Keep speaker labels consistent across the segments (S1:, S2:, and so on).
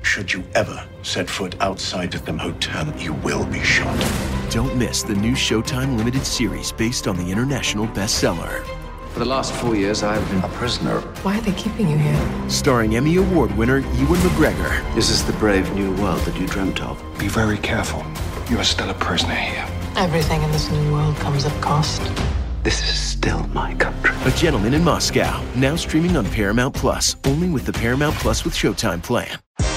S1: Should you ever set foot outside of them hotel, you will be shot.
S2: Don't miss the new Showtime limited series based on the international bestseller.
S3: For the last 4 years, I've been a prisoner.
S4: Why are they keeping you here?
S2: Starring Emmy Award winner Ewan McGregor.
S3: This is the brave new world that you dreamt of.
S5: Be very careful. You are still a prisoner here.
S4: Everything in this new world comes at cost.
S3: This is still my country.
S2: A Gentleman in Moscow, now streaming on Paramount Plus, only with the Paramount Plus with Showtime plan.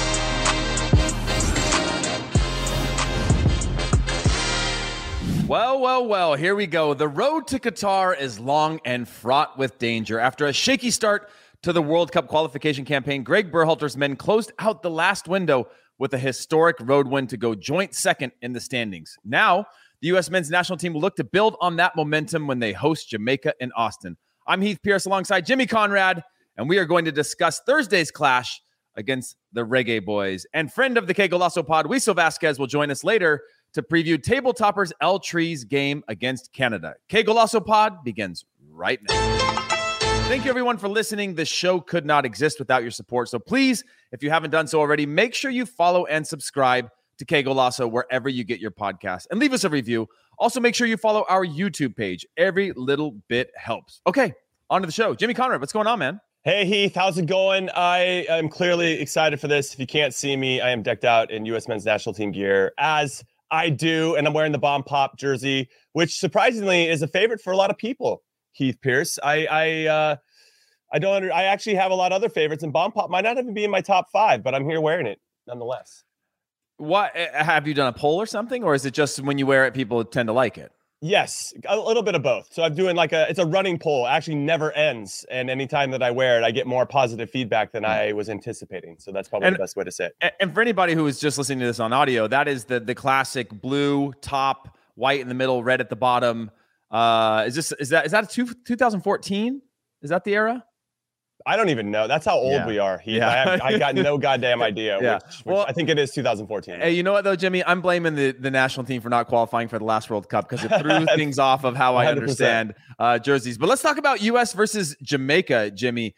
S6: Well, here we go. The road to Qatar is long and fraught with danger. After a shaky start to the World Cup qualification campaign, Greg Berhalter's men closed out the last window with a historic road win to go joint second in the standings. Now, the U.S. men's national team will look to build on that momentum when they host Jamaica in Austin. I'm Heath Pierce alongside Jimmy Conrad, and we are going to discuss Thursday's clash against the Reggae Boys. And friend of the Que Golazo pod, Wiso Vasquez, will join us later to preview Table Toppers El Tree's game against Canada. Que Golazo pod begins right now. Thank you, everyone, for listening. The show could not exist without your support. So please, if you haven't done so already, make sure you follow and subscribe to Que Golazo wherever you get your podcasts. And leave us a review. Also, make sure you follow our YouTube page. Every little bit helps. Okay, on to the show. Jimmy Conrad, what's going on, man?
S7: Hey, Heath, how's it going? I am clearly excited for this. If you can't see me, I am decked out in U.S. men's national team gear, as I do, and I'm wearing the Bomb Pop jersey, which surprisingly is a favorite for a lot of people. Heath Pierce, I actually have a lot of other favorites, and Bomb Pop might not even be in my top 5, but I'm here wearing it nonetheless.
S6: What have you done a poll or something, or is it just when you wear it, people tend to like it?
S7: Yes, a little bit of both. So I'm doing it's a running poll. It actually never ends, and anytime that I wear it, I get more positive feedback than I was anticipating. So that's probably the best way to say it.
S6: And for anybody who is just listening to this on audio, that is the classic blue top, white in the middle, red at the bottom. Is that 2014? Is that the era?
S7: I don't even know. That's how old we are. I got no goddamn idea.
S6: Yeah.
S7: Which I think it is 2014.
S6: Hey, you know what though, Jimmy? I'm blaming the national team for not qualifying for the last World Cup because it threw things off of how 100%. I understand jerseys. But let's talk about U.S. versus Jamaica, Jimmy.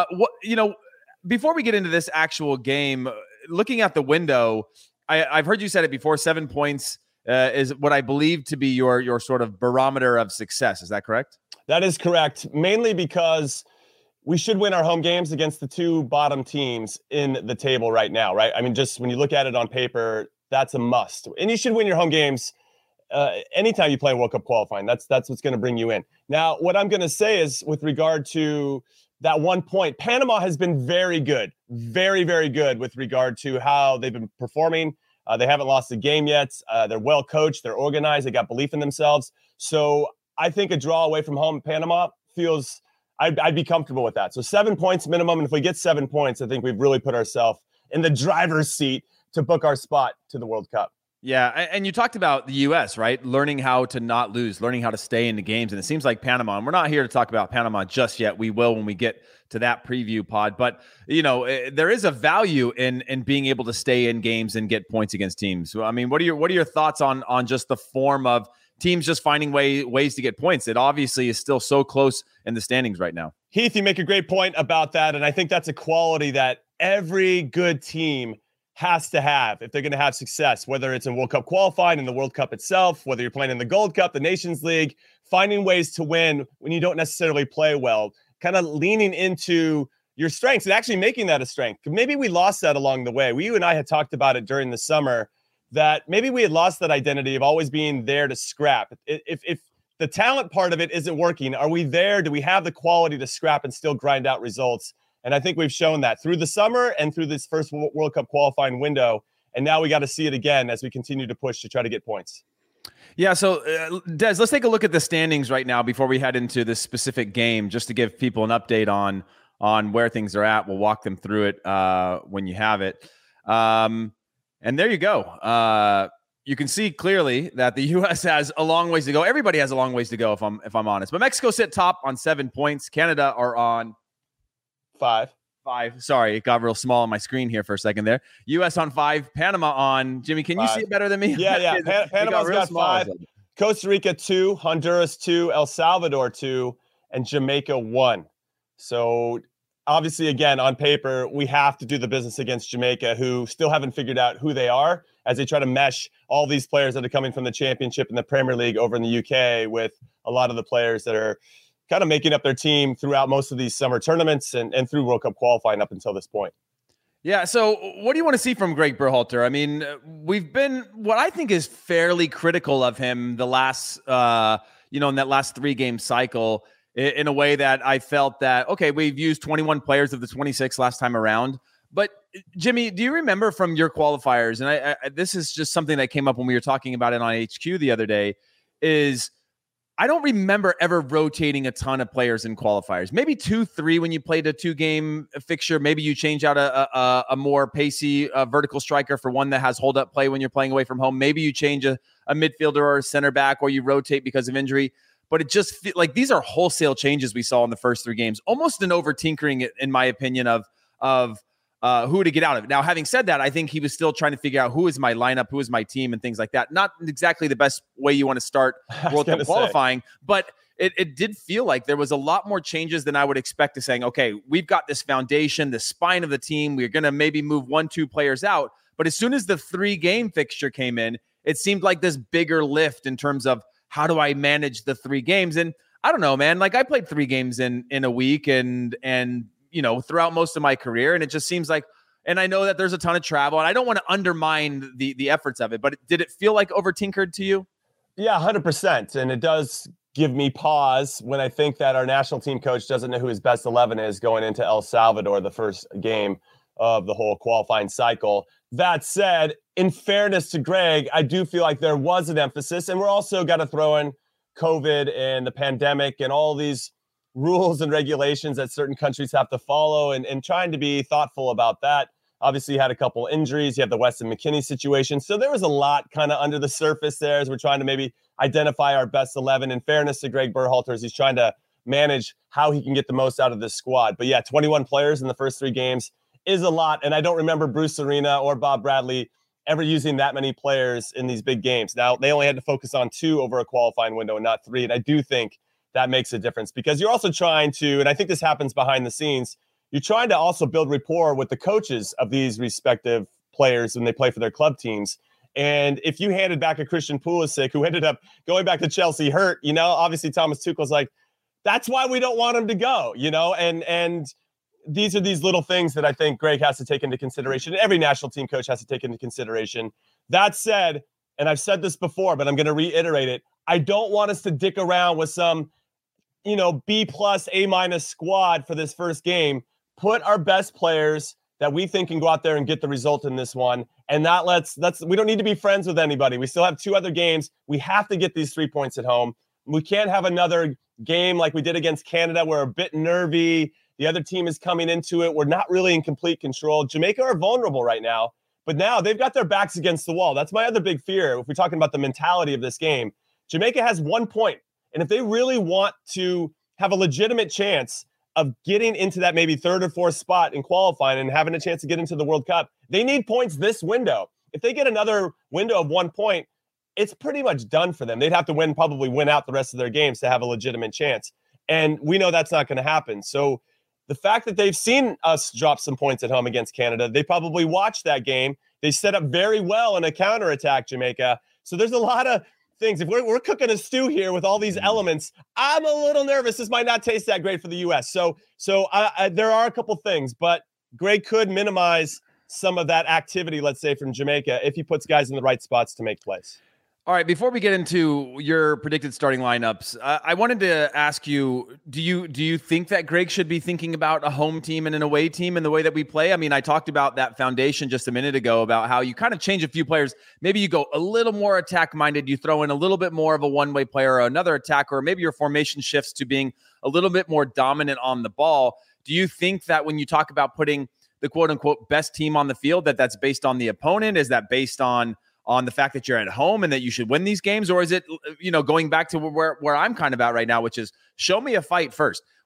S6: Before we get into this actual game, looking at the window, I've heard you said it before. 7 points is what I believe to be your sort of barometer of success. Is that correct?
S7: That is correct. Mainly because we should win our home games against the two bottom teams in the table right now, right? I mean, just when you look at it on paper, that's a must. And you should win your home games anytime you play World Cup qualifying. That's what's going to bring you in. Now, what I'm going to say is with regard to that 1 point, Panama has been very good, very, very good with regard to how they've been performing. They haven't lost a game yet. They're well coached. They're organized. They got belief in themselves. So I think a draw away from home, Panama feels... I'd be comfortable with that. So 7 points minimum. And if we get 7 points, I think we've really put ourselves in the driver's seat to book our spot to the World Cup.
S6: Yeah. And you talked about the U.S., right? Learning how to not lose, learning how to stay in the games. And it seems like Panama, and we're not here to talk about Panama just yet. We will when we get to that preview pod. But, there is a value in being able to stay in games and get points against teams. So, I mean, what are your thoughts on just the form of teams just finding ways to get points? It obviously is still so close in the standings right now.
S7: Heath, you make a great point about that. And I think that's a quality that every good team has to have if they're going to have success, whether it's in World Cup qualifying, in the World Cup itself, whether you're playing in the Gold Cup, the Nations League, finding ways to win when you don't necessarily play well, kind of leaning into your strengths and actually making that a strength. Maybe we lost that along the way. You and I had talked about it during the summer, that maybe we had lost that identity of always being there to scrap. If the talent part of it isn't working, are we there? Do we have the quality to scrap and still grind out results? And I think we've shown that through the summer and through this first World Cup qualifying window. And now we got to see it again as we continue to push to try to get points.
S6: Yeah, so Des, let's take a look at the standings right now before we head into this specific game, just to give people an update on where things are at. We'll walk them through it when you have it. And there you go. You can see clearly that the U.S. has a long ways to go. Everybody has a long ways to go, if I'm honest. But Mexico sit top on 7 points. Canada are on
S7: 5.
S6: Sorry, it got real small on my screen here for a second there. U.S. on 5. Panama on, Jimmy, can you see it better than me?
S7: Yeah. Panama's got 5. Costa Rica 2, Honduras 2, El Salvador 2, and Jamaica 1. So obviously, again, on paper, we have to do the business against Jamaica, who still haven't figured out who they are as they try to mesh all these players that are coming from the Championship and the Premier League over in the UK with a lot of the players that are kind of making up their team throughout most of these summer tournaments and through World Cup qualifying up until this point.
S6: Yeah. So what do you want to see from Greg Berhalter? I mean, we've been what I think is fairly critical of him the last, in that last 3-game cycle in a way that I felt that, okay, we've used 21 players of the 26 last time around. But Jimmy, do you remember from your qualifiers? And I this is just something that came up when we were talking about it on HQ the other day, is I don't remember ever rotating a ton of players in qualifiers. Maybe 2-3 when you played a 2-game fixture. Maybe you change out a more pacey vertical striker for one that has hold-up play when you're playing away from home. Maybe you change a midfielder or a center back, or you rotate because of injury. But it just like these are wholesale changes we saw in the first 3 games. Almost an over-tinkering, in my opinion, of who to get out of it. Now, having said that, I think he was still trying to figure out who is my lineup, who is my team, and things like that. Not exactly the best way you want to start World Cup qualifying, but it did feel like there was a lot more changes than I would expect to saying, okay, we've got this foundation, the spine of the team. We're going to maybe move 1-2 players out. But as soon as the 3-game fixture came in, it seemed like this bigger lift in terms of how do I manage the 3 games? And I don't know, man, like I played 3 games in a week and throughout most of my career. And it just seems like, and I know that there's a ton of travel and I don't want to undermine the efforts of it, but did it feel like over tinkered to you?
S7: Yeah, 100%. And it does give me pause when I think that our national team coach doesn't know who his best 11 is going into El Salvador, the first game of the whole qualifying cycle. That said, in fairness to Greg, I do feel like there was an emphasis, and we're also got to throw in COVID and the pandemic and all these rules and regulations that certain countries have to follow and trying to be thoughtful about that. Obviously, you had a couple injuries. You have the Weston McKennie situation. So there was a lot kind of under the surface there as we're trying to maybe identify our best 11. In fairness to Greg Berhalter, as he's trying to manage how he can get the most out of this squad. But yeah, 21 players in the first 3 games is a lot. And I don't remember Bruce Arena or Bob Bradley ever using that many players in these big games. Now, they only had to focus on 2 over a qualifying window and not 3. And I do think that makes a difference because you're also trying to, and I think this happens behind the scenes, you're trying to also build rapport with the coaches of these respective players when they play for their club teams. And if you handed back a Christian Pulisic who ended up going back to Chelsea hurt, obviously Thomas Tuchel's like, that's why we don't want him to go, and these are these little things that I think Greg has to take into consideration. Every national team coach has to take into consideration. That said, and I've said this before, but I'm going to reiterate it. I don't want us to dick around with some, B+, A- squad for this first game. Put our best players that we think can go out there and get the result in this one. And we don't need to be friends with anybody. We still have 2 other games. We have to get these 3 points at home. We can't have another game like we did against Canada. We're a bit nervy. The other team is coming into it. We're not really in complete control. Jamaica are vulnerable right now, but now they've got their backs against the wall. That's my other big fear. If we're talking about the mentality of this game, Jamaica has 1 point. And if they really want to have a legitimate chance of getting into that maybe 3rd or 4th spot in qualifying and having a chance to get into the World Cup, they need points this window. If they get another window of 1 point, it's pretty much done for them. They'd have to probably win out the rest of their games to have a legitimate chance. And we know that's not going to happen. So the fact that they've seen us drop some points at home against Canada, they probably watched that game. They set up very well in a counterattack, Jamaica. So there's a lot of things. If we're cooking a stew here with all these elements, I'm a little nervous. This might not taste that great for the U.S. So there are a couple things, but Greg could minimize some of that activity, let's say, from Jamaica if he puts guys in the right spots to make plays.
S6: All right, before we get into your predicted starting lineups, I wanted to ask you, do you think that Greg should be thinking about a home team and an away team in the way that we play? I mean, I talked about that foundation just a minute ago about how you kind of change a few players. Maybe you go a little more attack-minded. You throw in a little bit more of a one-way player or another attacker, or maybe your formation shifts to being a little bit more dominant on the ball. Do you think that when you talk about putting the quote-unquote best team on the field, that's based on the opponent? Is that based on the fact that you're at home and that you should win these games? Or is it, going back to where I'm kind of at right now, which is show me a fight first.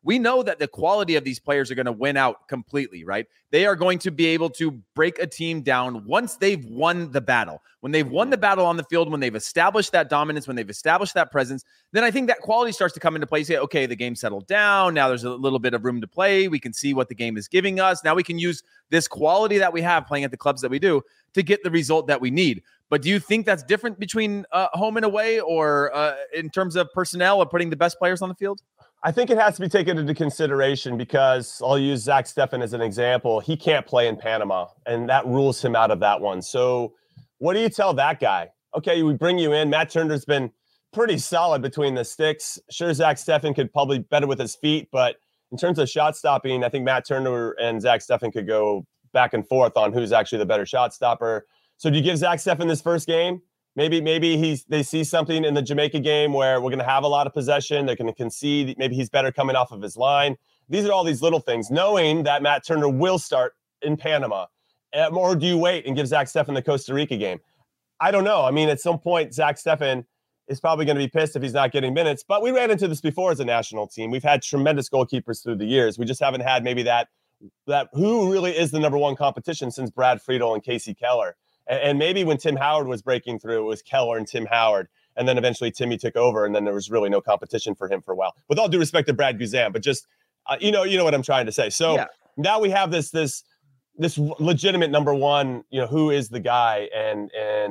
S6: we know that the quality of these players are going to win out completely, right? They are going to be able to break a team down once they've won the battle. When they've won the battle on the field, when they've established that dominance, when they've established that presence, then I think that quality starts to come into play. Say, okay, the game settled down. Now there's a little bit of room to play. We can see what the game is giving us. Now we can use this quality that we have playing at the clubs that we do to get the result that we need. But do you think that's different between home and away, or in terms of personnel or putting the best players on the field?
S7: I think it has to be taken into consideration because I'll use Zach Steffen as an example. He can't play in Panama, and that rules him out of that one. So what do you tell that guy? Okay, we bring you in. Matt Turner's been pretty solid between the sticks. Sure, Zach Steffen could probably better with his feet, but in terms of shot stopping, I think Matt Turner and Zach Steffen could go back and forth on who's actually the better shot stopper. So do you give Zach Steffen this first game? Maybe they see something in the Jamaica game where we're going to have a lot of possession. They're going to concede. Maybe he's better coming off of his line. These are all these little things, knowing that Matt Turner will start in Panama. Or do you wait and give Zach Steffen the Costa Rica game? I don't know. I mean, at some point, Zach Steffen is probably going to be pissed if he's not getting minutes. But we ran into this before as a national team. We've had tremendous goalkeepers through the years. We just haven't had maybe that who really is the number one competition since Brad Friedel and Casey Keller. And maybe when Tim Howard was breaking through, it was Keller and Tim Howard. And then eventually Timmy took over, and then there was really no competition for him for a while. With all due respect to Brad Guzan, but just, you know what I'm trying to say. So now we have this legitimate number one, who is the guy? And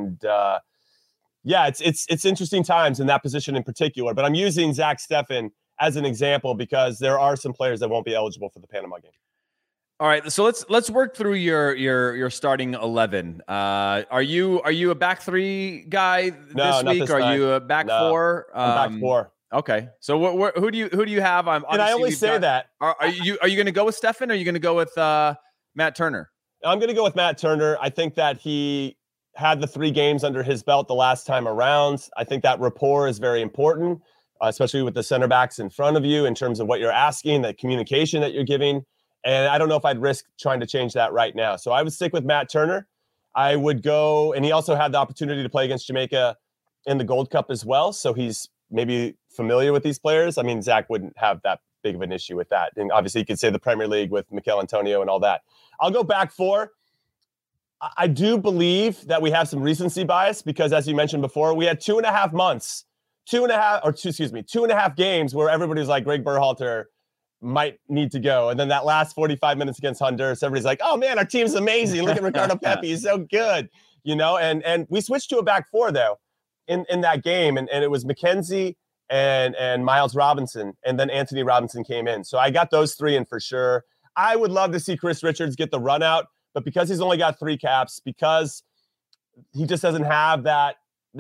S7: it's interesting times in that position in particular. But I'm using Zach Steffen as an example because there are some players that won't be eligible for the Panama game.
S6: All right, so let's work through your starting 11. Are you a back three guy this week? Are you a back four?
S7: I'm back four.
S6: Okay, so who do you have?
S7: And I only say that.
S6: Are you going to go with Steffen, or are you going to go with Matt Turner?
S7: I'm going to go with Matt Turner. I think that he had the 3 games under his belt the last time around. I think that rapport is very important, especially with the center backs in front of you in terms of what you're asking, the communication that you're giving. And I don't know if I'd risk trying to change that right now. So I would stick with Matt Turner. I would go, and he also had the opportunity to play against Jamaica in the Gold Cup as well. So he's maybe familiar with these players. I mean, Zach wouldn't have that big of an issue with that. And obviously you could say the Premier League with Mikel Antonio and all that. I'll go back 4. I do believe that we have some recency bias because, as you mentioned before, we had 2.5 months, 2.5 games where everybody was like, Greg Berhalter might need to go. And then that last 45 minutes against Honduras, everybody's like, oh man, our team's amazing. Look at Ricardo Pepi. He's so good. And we switched to a back 4 though in that game. And it was McKenzie and Miles Robinson. And then Anthony Robinson came in. So I got those 3 in for sure. I would love to see Chris Richards get the run out, but because he's only got 3 caps, because he just doesn't have that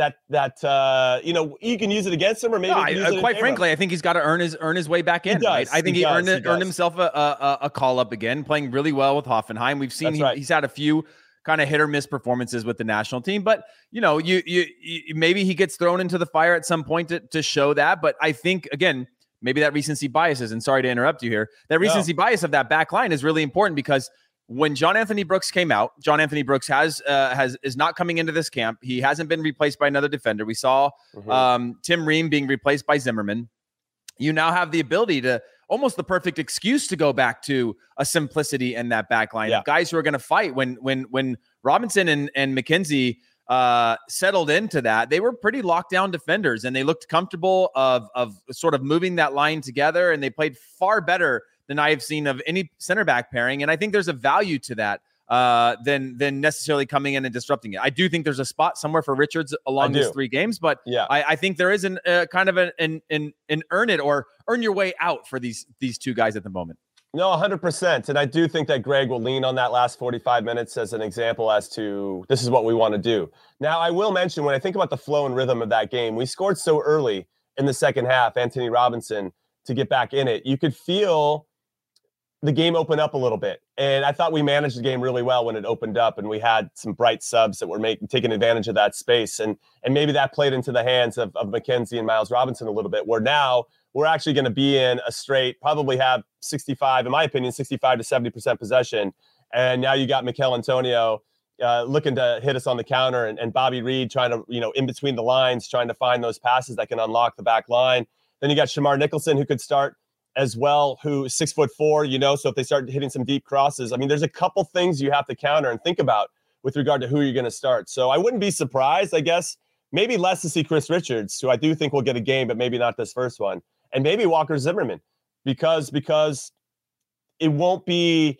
S7: you can use it against him, or maybe
S6: quite frankly, I think he's got to earn his way back in. Right? I think he earned himself a call up again, playing really well with Hoffenheim. We've seen he's had a few kind of hit or miss performances with the national team, but you maybe he gets thrown into the fire at some point to show that. But I think again, maybe that recency bias is, and sorry to interrupt you here, that recency bias of that back line is really important because when John Anthony Brooks came out, John Anthony Brooks is not coming into this camp. He hasn't been replaced by another defender. We saw Tim Ream being replaced by Zimmerman. You now have the ability to almost the perfect excuse to go back to a simplicity in that back line of guys who are going to fight. When Robinson and McKenzie settled into that, they were pretty locked down defenders and they looked comfortable of sort of moving that line together, and they played far better than I have seen of any center back pairing. And I think there's a value to that than necessarily coming in and disrupting it. I do think there's a spot somewhere for Richards along these 3 games, but I think there is an kind of an earn it or earn your way out for these 2 guys at the moment.
S7: No, 100%. And I do think that Greg will lean on that last 45 minutes as an example as to this is what we want to do. Now, I will mention when I think about the flow and rhythm of that game, we scored so early in the second half, Anthony Robinson, to get back in it. You could feel the game open up a little bit. And I thought we managed the game really well when it opened up, and we had some bright subs that were taking advantage of that space. And maybe that played into the hands of McKenzie and Miles Robinson a little bit, where now we're actually going to be in a straight, probably have 65 to 70% possession. And now you got Mikel Antonio looking to hit us on the counter, and Bobby Reed trying to, in between the lines, trying to find those passes that can unlock the back line. Then you got Shamar Nicholson, who could start as well, who's 6'4", you know, so if they start hitting some deep crosses, I mean, there's a couple things you have to counter and think about with regard to who you're going to start. So I wouldn't be surprised, I guess, maybe less to see Chris Richards, who I do think will get a game, but maybe not this first one, and maybe Walker Zimmerman, because it won't be,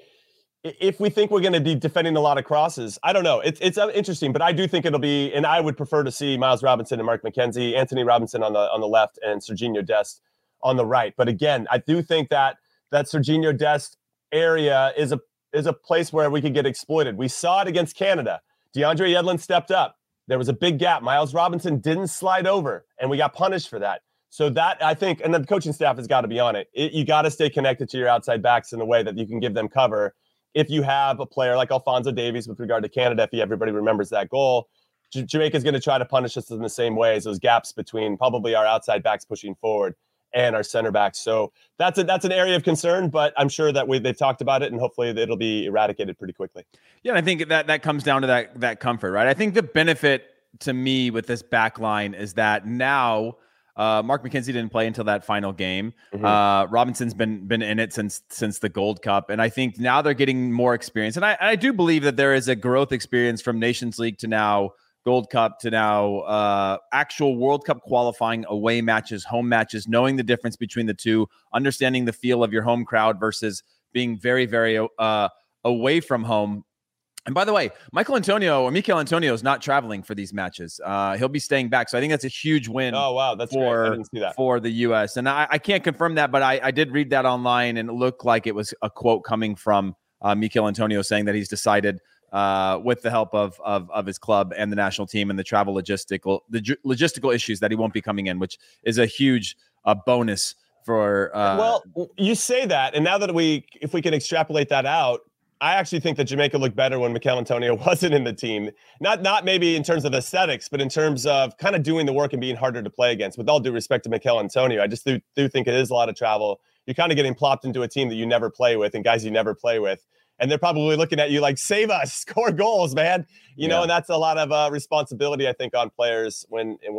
S7: if we think we're going to be defending a lot of crosses, I don't know. It's interesting, but I do think it'll be, and I would prefer to see Miles Robinson and Mark McKenzie, Anthony Robinson on the left, and Serginho Dest on the right. But again, I do think that Serginho Dest area is a place where we could get exploited. We saw it against Canada. DeAndre Yedlin stepped up. There was a big gap. Miles Robinson didn't slide over, and we got punished for that. So that, I think, and the coaching staff has got to be on it. You got to stay connected to your outside backs in a way that you can give them cover. If you have a player like Alphonso Davies with regard to Canada, if everybody remembers that goal, Jamaica's going to try to punish us in the same way as those gaps between probably our outside backs pushing forward and our center backs. So that's an area of concern, but I'm sure that they've talked about it, and hopefully it'll be eradicated pretty quickly.
S6: Yeah, and I think that comes down to that comfort, right? I think the benefit to me with this back line is that now Mark McKenzie didn't play until that final game. Mm-hmm. Robinson's been in it since the Gold Cup, and I think now they're getting more experience. And I do believe that there is a growth experience from Nations League to now Gold Cup to now actual World Cup qualifying, away matches, home matches, knowing the difference between the two, understanding the feel of your home crowd versus being very, very away from home. And by the way, Mikel Antonio is not traveling for these matches. He'll be staying back. So I think that's a huge win.
S7: Oh, wow. That's great. I didn't see that.
S6: For the U.S. And I can't confirm that, but I did read that online, and it looked like it was a quote coming from Mikel Antonio saying that he's decided with the help of his club and the national team and the travel logistical issues that he won't be coming in, which is a huge bonus for.
S7: Well, you say that, and now that if we can extrapolate that out, I actually think that Jamaica looked better when Mikel Antonio wasn't in the team. Not maybe in terms of aesthetics, but in terms of kind of doing the work and being harder to play against. With all due respect to Mikel Antonio, I just do think it is a lot of travel. You're kind of getting plopped into a team that you never play with and guys you never play with. And they're probably looking at you like, save us, score goals, man. You know, and that's a lot of responsibility, I think, on players when you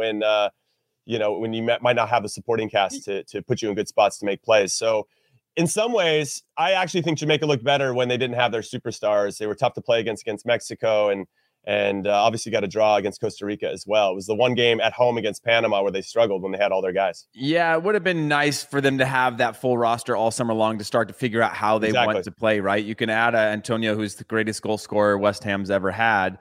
S7: might not have the supporting cast to put you in good spots to make plays. So in some ways, I actually think Jamaica looked better when they didn't have their superstars. They were tough to play against Mexico, and obviously got a draw against Costa Rica as well. It was the one game at home against Panama where they struggled when they had all their guys.
S6: Yeah, it would have been nice for them to have that full roster all summer long to start to figure out how they want to play, right? You can add Antonio, who's the greatest goal scorer West Ham's ever had.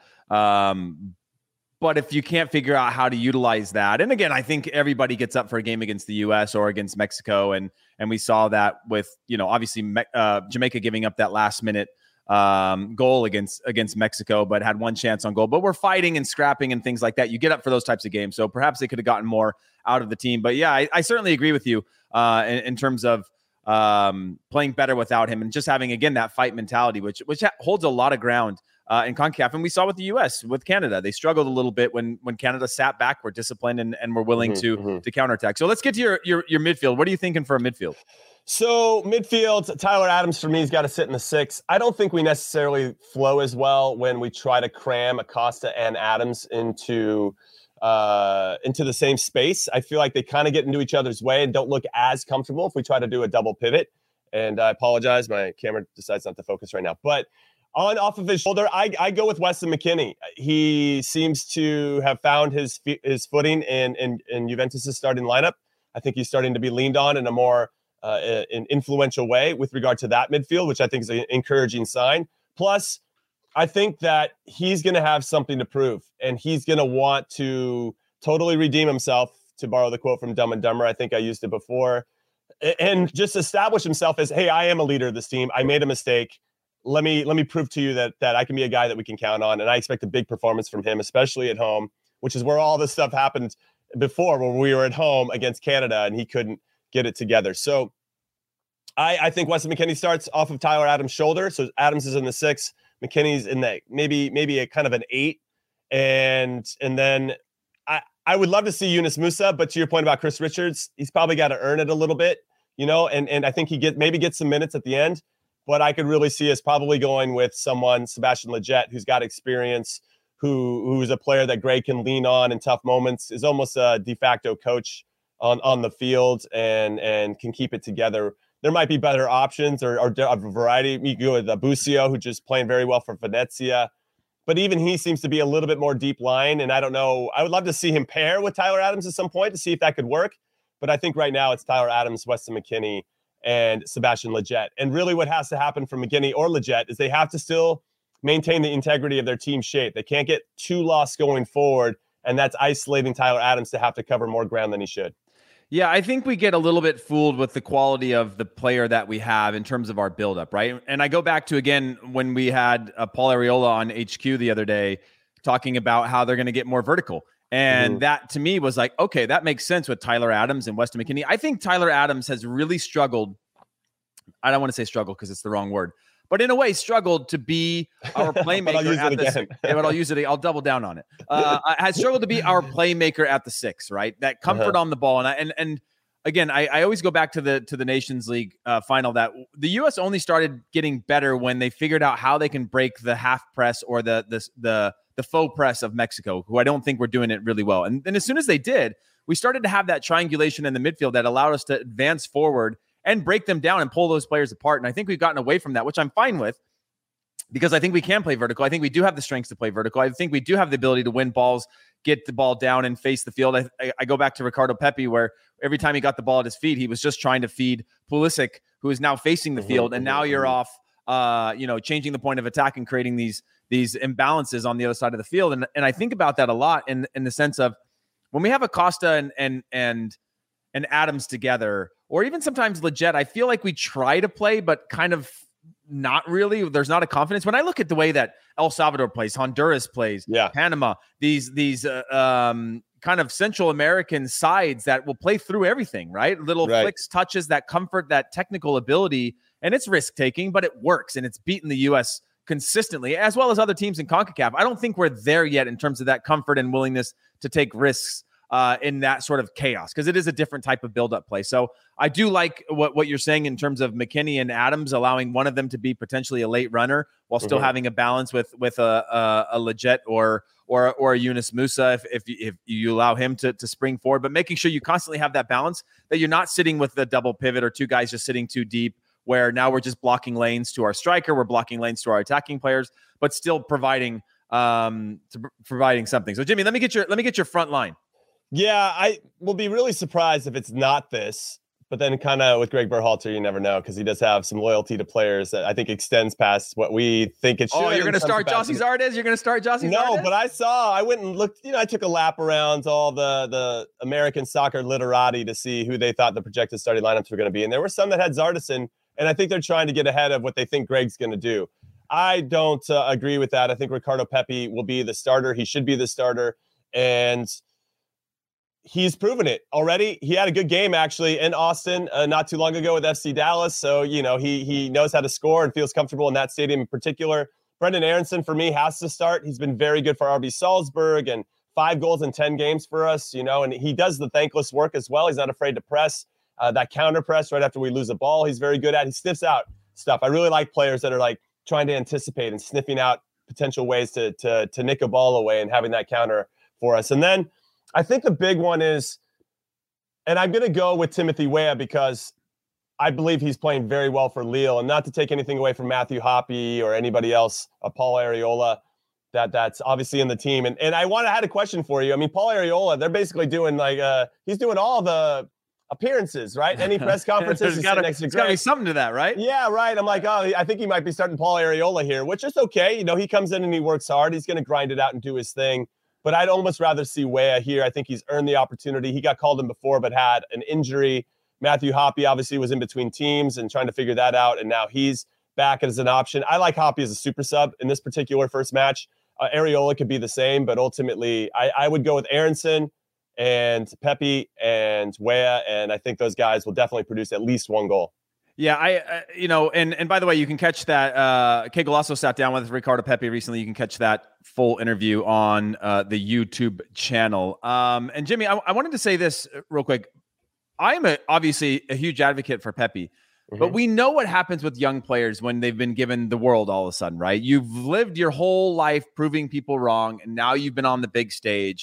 S6: But if you can't figure out how to utilize that, and again, I think everybody gets up for a game against the U.S. or against Mexico, and we saw that with, obviously Jamaica giving up that last minute goal against Mexico, but had one chance on goal. But we're fighting and scrapping and things like that. You get up for those types of games, so perhaps they could have gotten more out of the team. But yeah, I certainly agree with you in terms of playing better without him and just having, again, that fight mentality, which holds a lot of ground in CONCACAF. And we saw with the U.S., with Canada, they struggled a little bit when Canada sat back, were disciplined, and were willing to counterattack. So let's get to your midfield. What are you thinking for a midfield?
S7: So midfield, Tyler Adams for me has got to sit in the 6. I don't think we necessarily flow as well when we try to cram Acosta and Adams into the same space. I feel like they kind of get into each other's way and don't look as comfortable if we try to do a double pivot. And I apologize, my camera decides not to focus right now. But off of his shoulder, I go with Weston McKennie. He seems to have found his footing in Juventus' starting lineup. I think he's starting to be leaned on in a more an influential way with regard to that midfield, which I think is an encouraging sign. Plus, I think that he's going to have something to prove, and he's going to want to totally redeem himself, to borrow the quote from Dumb and Dumber. I think I used it before, and just establish himself as, hey, I am a leader of this team. I made a mistake. Let me prove to you that I can be a guy that we can count on. And I expect a big performance from him, especially at home, which is where all this stuff happened before, when we were at home against Canada and he couldn't get it together. So I think Weston McKennie starts off of Tyler Adams' shoulder. So Adams is in the 6, McKennie's in the maybe a kind of an 8. And then I would love to see Yunus Musa, but to your point about Chris Richards, he's probably got to earn it a little bit, and I think he gets some minutes at the end. But I could really see us probably going with someone, Sebastian Lletget, who's got experience, who's a player that Greg can lean on in tough moments, is almost a de facto coach on the field and can keep it together. There might be better options or a variety. You go with Busio, who just playing very well for Venezia. But even he seems to be a little bit more deep line. And I don't know. I would love to see him pair with Tyler Adams at some point to see if that could work. But I think right now it's Tyler Adams, Weston McKennie, and Sebastian Lletget. And really what has to happen for McKennie or Lletget is they have to still maintain the integrity of their team shape. They can't get too lost going forward. And that's isolating Tyler Adams to have to cover more ground than he should.
S6: Yeah, I think we get a little bit fooled with the quality of the player that we have in terms of our buildup, right? And I go back to, again, when we had Paul Arriola on HQ the other day talking about how they're going to get more vertical. And that, to me, was like, okay, that makes sense with Tyler Adams and Weston McKennie. I think Tyler Adams has really struggled. I don't want to say struggle because it's the wrong word. But in a way, struggled to be our playmaker but I'll use it. I'll double down on it. Has struggled to be our playmaker at the 6, right? That comfort on the ball. And again, I always go back to the Nations League final that the U.S. only started getting better when they figured out how they can break the half press or the faux press of Mexico, who I don't think were doing it really well. And then as soon as they did, we started to have that triangulation in the midfield that allowed us to advance forward and break them down and pull those players apart. And I think we've gotten away from that, which I'm fine with, because I think we can play vertical. I think we do have the strengths to play vertical. I think we do have the ability to win balls, get the ball down and face the field. I go back to Ricardo Pepi, where every time he got the ball at his feet, he was just trying to feed Pulisic, who is now facing the field. And now you're off, changing the point of attack and creating these imbalances on the other side of the field. And I think about that a lot in the sense of when we have Acosta and Adams together, or even sometimes Lletget, I feel like we try to play, but kind of not really. There's not a confidence. When I look at the way that El Salvador plays, Honduras plays, Panama, these kind of Central American sides that will play through everything, right? Little flicks, touches, that comfort, that technical ability, and it's risk-taking, but it works, and it's beaten the U.S. consistently, as well as other teams in CONCACAF. I don't think we're there yet in terms of that comfort and willingness to take risks in that sort of chaos, because it is a different type of build-up play. So I do like what you're saying in terms of McKennie and Adams, allowing one of them to be potentially a late runner while still having a balance with a Lletget or a Yunus Musa if you allow him to spring forward, but making sure you constantly have that balance, that you're not sitting with the double pivot or two guys just sitting too deep, where now we're just blocking lanes to our striker, we're blocking lanes to our attacking players, but still providing something. So Jimmy, let me get your front line.
S7: Yeah, I will be really surprised if it's not this, but then kind of with Greg Berhalter, you never know, because he does have some loyalty to players that I think extends past what we think it should.
S6: Oh, you're going to start Jossie Zardes? You're going to start Jossie Zardes?
S7: No, but I went and looked, I took a lap around all the American soccer literati to see who they thought the projected starting lineups were going to be. And there were some that had Zardison, and I think they're trying to get ahead of what they think Greg's going to do. I don't agree with that. I think Ricardo Pepi will be the starter. He should be the starter. And he's proven it already. He had a good game actually in Austin not too long ago with FC Dallas. So, he knows how to score and feels comfortable in that stadium in particular. Brendan Aronson, for me, has to start. He's been very good for RB Salzburg and 5 goals in 10 games for us, and he does the thankless work as well. He's not afraid to press that counter press right after we lose a ball. He's very good at. He sniffs out stuff. I really like players that are like trying to anticipate and sniffing out potential ways to nick a ball away and having that counter for us. And then I think the big one is, and I'm going to go with Timothy Weah because I believe he's playing very well for Lille, and not to take anything away from Matthew Hoppe or anybody else, Paul Arriola, that's obviously in the team. And I had a question for you. I mean, Paul Arriola, they're basically doing he's doing all the appearances, right? Any press conferences.
S6: There's got to be something to that, right?
S7: Yeah, right. I'm like, I think he might be starting Paul Arriola here, which is okay. He comes in and he works hard. He's going to grind it out and do his thing. But I'd almost rather see Weah here. I think he's earned the opportunity. He got called in before, but had an injury. Matthew Hoppe obviously was in between teams and trying to figure that out, and now he's back as an option. I like Hoppe as a super sub in this particular first match. Arriola could be the same, but ultimately I would go with Aronson and Pepi and Weah, and I think those guys will definitely produce at least 1 goal.
S6: Yeah, and by the way, you can catch that. Kegel also sat down with Ricardo Pepi recently. You can catch that full interview on the YouTube channel. And Jimmy, I wanted to say this real quick. I'm obviously a huge advocate for Pepi, but we know what happens with young players when they've been given the world all of a sudden, right? You've lived your whole life proving people wrong, and now you've been on the big stage.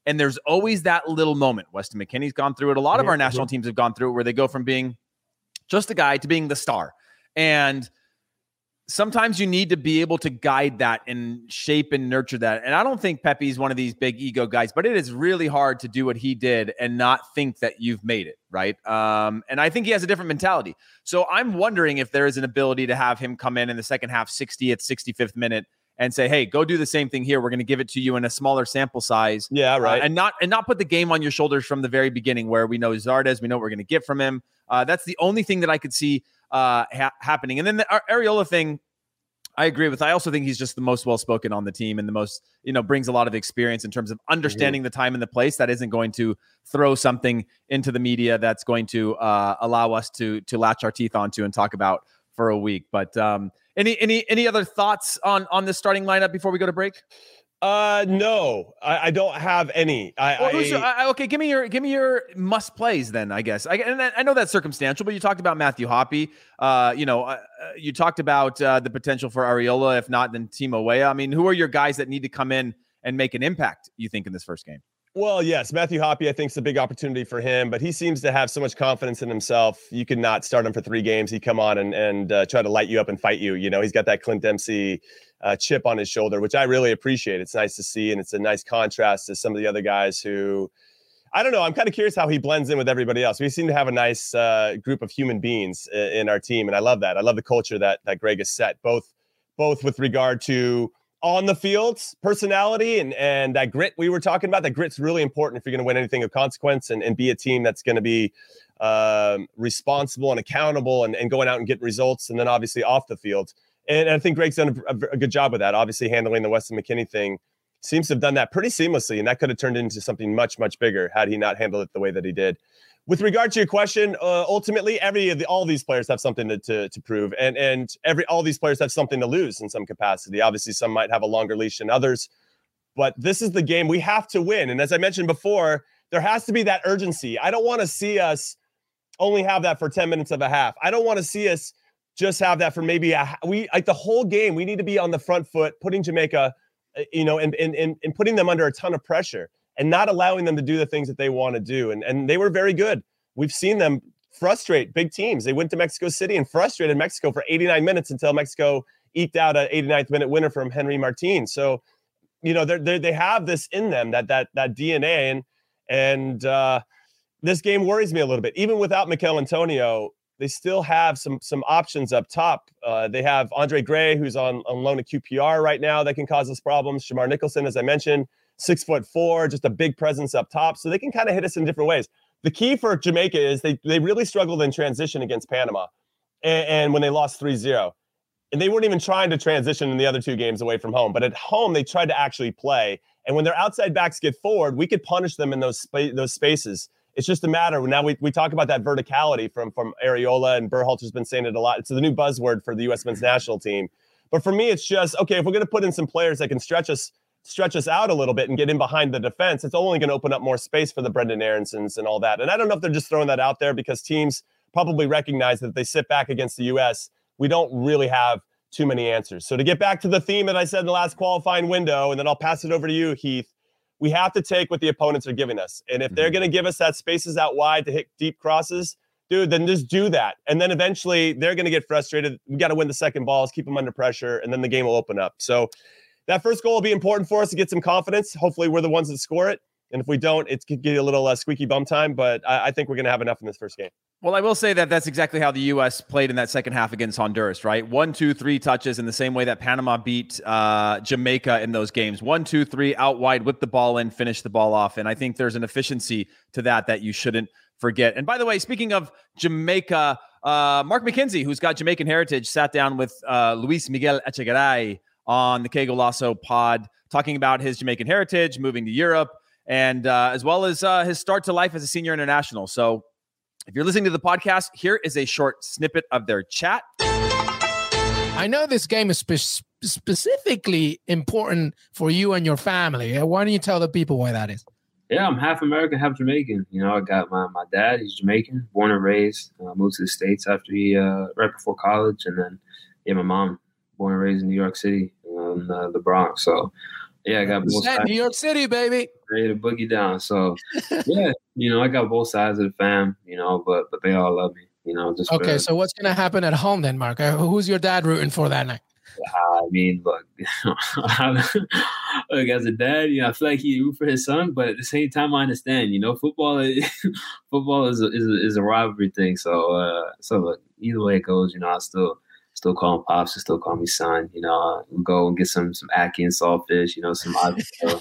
S6: And there's always that little moment. Weston McKennie's gone through it. A lot of our national teams have gone through it where they go from being just a guy to being the star. And sometimes you need to be able to guide that and shape and nurture that. And I don't think Pepe's one of these big ego guys, but it is really hard to do what he did and not think that you've made it, right? And I think he has a different mentality. So I'm wondering if there is an ability to have him come in the second half, 60th, 65th minute, and say, hey, go do the same thing here. We're going to give it to you in a smaller sample size.
S7: Yeah, right.
S6: And not put the game on your shoulders from the very beginning, where we know Zardes, we know what we're going to get from him. That's the only thing that I could see happening. And then the Areola thing, I agree with. I also think he's just the most well-spoken on the team and the most, brings a lot of experience in terms of understanding the time and the place. That isn't going to throw something into the media that's going to allow us to latch our teeth onto and talk about for a week. But any other thoughts on this starting lineup before we go to break?
S7: No, I don't have any.
S6: Okay, give me your must plays then, I guess. I know that's circumstantial, but you talked about Matthew Hoppe. You talked about the potential for Areola. If not, then Timo Weah. I mean, who are your guys that need to come in and make an impact, you think, in this first game?
S7: Well, yes, Matthew Hoppe, I think, is a big opportunity for him, but he seems to have so much confidence in himself. You could not start him for 3 games. He'd come on and try to light you up and fight you. He's got that Clint Dempsey chip on his shoulder, which I really appreciate. It's nice to see, and it's a nice contrast to some of the other guys who, I don't know, I'm kind of curious how he blends in with everybody else. We seem to have a nice group of human beings in our team, and I love that. I love the culture that Greg has set, both with regard to on the field, personality, and that grit we were talking about. That grit's really important if you're going to win anything of consequence and be a team that's going to be responsible and accountable and going out and getting results, and then obviously off the field. And I think Greg's done a good job with that. Obviously, handling the Weston McKennie thing seems to have done that pretty seamlessly, and that could have turned into something much, much bigger had he not handled it the way that he did. With regard to your question, ultimately, all these players have something to prove, and all these players have something to lose in some capacity. Obviously, some might have a longer leash than others, but this is the game we have to win. And as I mentioned before, there has to be that urgency. I don't want to see us only have that for 10 minutes of a half. I don't want to see us just have that for maybe the whole game. We need to be on the front foot, putting Jamaica, and putting them under a ton of pressure and not allowing them to do the things that they want to do. And they were very good. We've seen them frustrate big teams. They went to Mexico City and frustrated Mexico for 89 minutes until Mexico eked out an 89th minute winner from Henry Martin. So, they have this in them, that DNA, and this game worries me a little bit. Even without Mikel Antonio, they still have some options up top. They have Andre Gray, who's on loan at QPR right now, that can cause us problems. Shamar Nicholson, as I mentioned, 6'4", just a big presence up top. So they can kind of hit us in different ways. The key for Jamaica is they really struggled in transition against Panama, and when they lost 3-0. And they weren't even trying to transition in the other 2 games away from home. But at home, they tried to actually play. And when their outside backs get forward, we could punish them in those spaces. It's just a matter. Now we talk about that verticality from Areola, and Berhalter's been saying it a lot. It's the new buzzword for the U.S. men's national team. But for me, it's just, okay, if we're going to put in some players that can stretch us out a little bit and get in behind the defense, it's only going to open up more space for the Brendan Aaronsons and all that. And I don't know if they're just throwing that out there because teams probably recognize that if they sit back against the U.S., we don't really have too many answers. So to get back to the theme that I said in the last qualifying window, and then I'll pass it over to you, Heath, we have to take what the opponents are giving us. And if they're going to give us that spaces out wide to hit deep crosses, dude, then just do that. And then eventually they're going to get frustrated. We got to win the second balls, keep them under pressure, and then the game will open up. So that first goal will be important for us to get some confidence. Hopefully we're the ones that score it. And if we don't, it could get a little squeaky bum time. But I think we're going to have enough in this first game.
S6: Well, I will say that that's exactly how the U.S. played in that second half against Honduras, right? 1, 2, 3 touches in the same way that Panama beat Jamaica in those games. 1, 2, 3 out wide, whip the ball in, finish the ball off. And I think there's an efficiency to that you shouldn't forget. And by the way, speaking of Jamaica, Mark McKenzie, who's got Jamaican heritage, sat down with Luis Miguel Echegaray on the Que Golazo pod, talking about his Jamaican heritage, moving to Europe, and as well as his start to life as a senior international. So if you're listening to the podcast, here is a short snippet of their chat.
S8: I know this game is specifically important for you and your family. Why don't you tell the people why that is?
S9: Yeah, I'm half American, half Jamaican. I got my dad, he's Jamaican, born and raised, moved to the States after right before college. And then, my mom, born and raised in New York City, in the Bronx. So, Yeah, I got both sides.
S8: New York City, baby.
S9: Ready to boogie down. So, yeah, I got both sides of the fam, but they all love me, just
S8: okay, so what's going to happen at home then, Mark? Who's your dad rooting for that night?
S9: I mean, look, look, as a dad, I feel like he root for his son, but at the same time, I understand, football is a rivalry thing. So look, either way it goes, I still call him pops, still call me son. We'll go and get some ackee and saltfish, some avocado,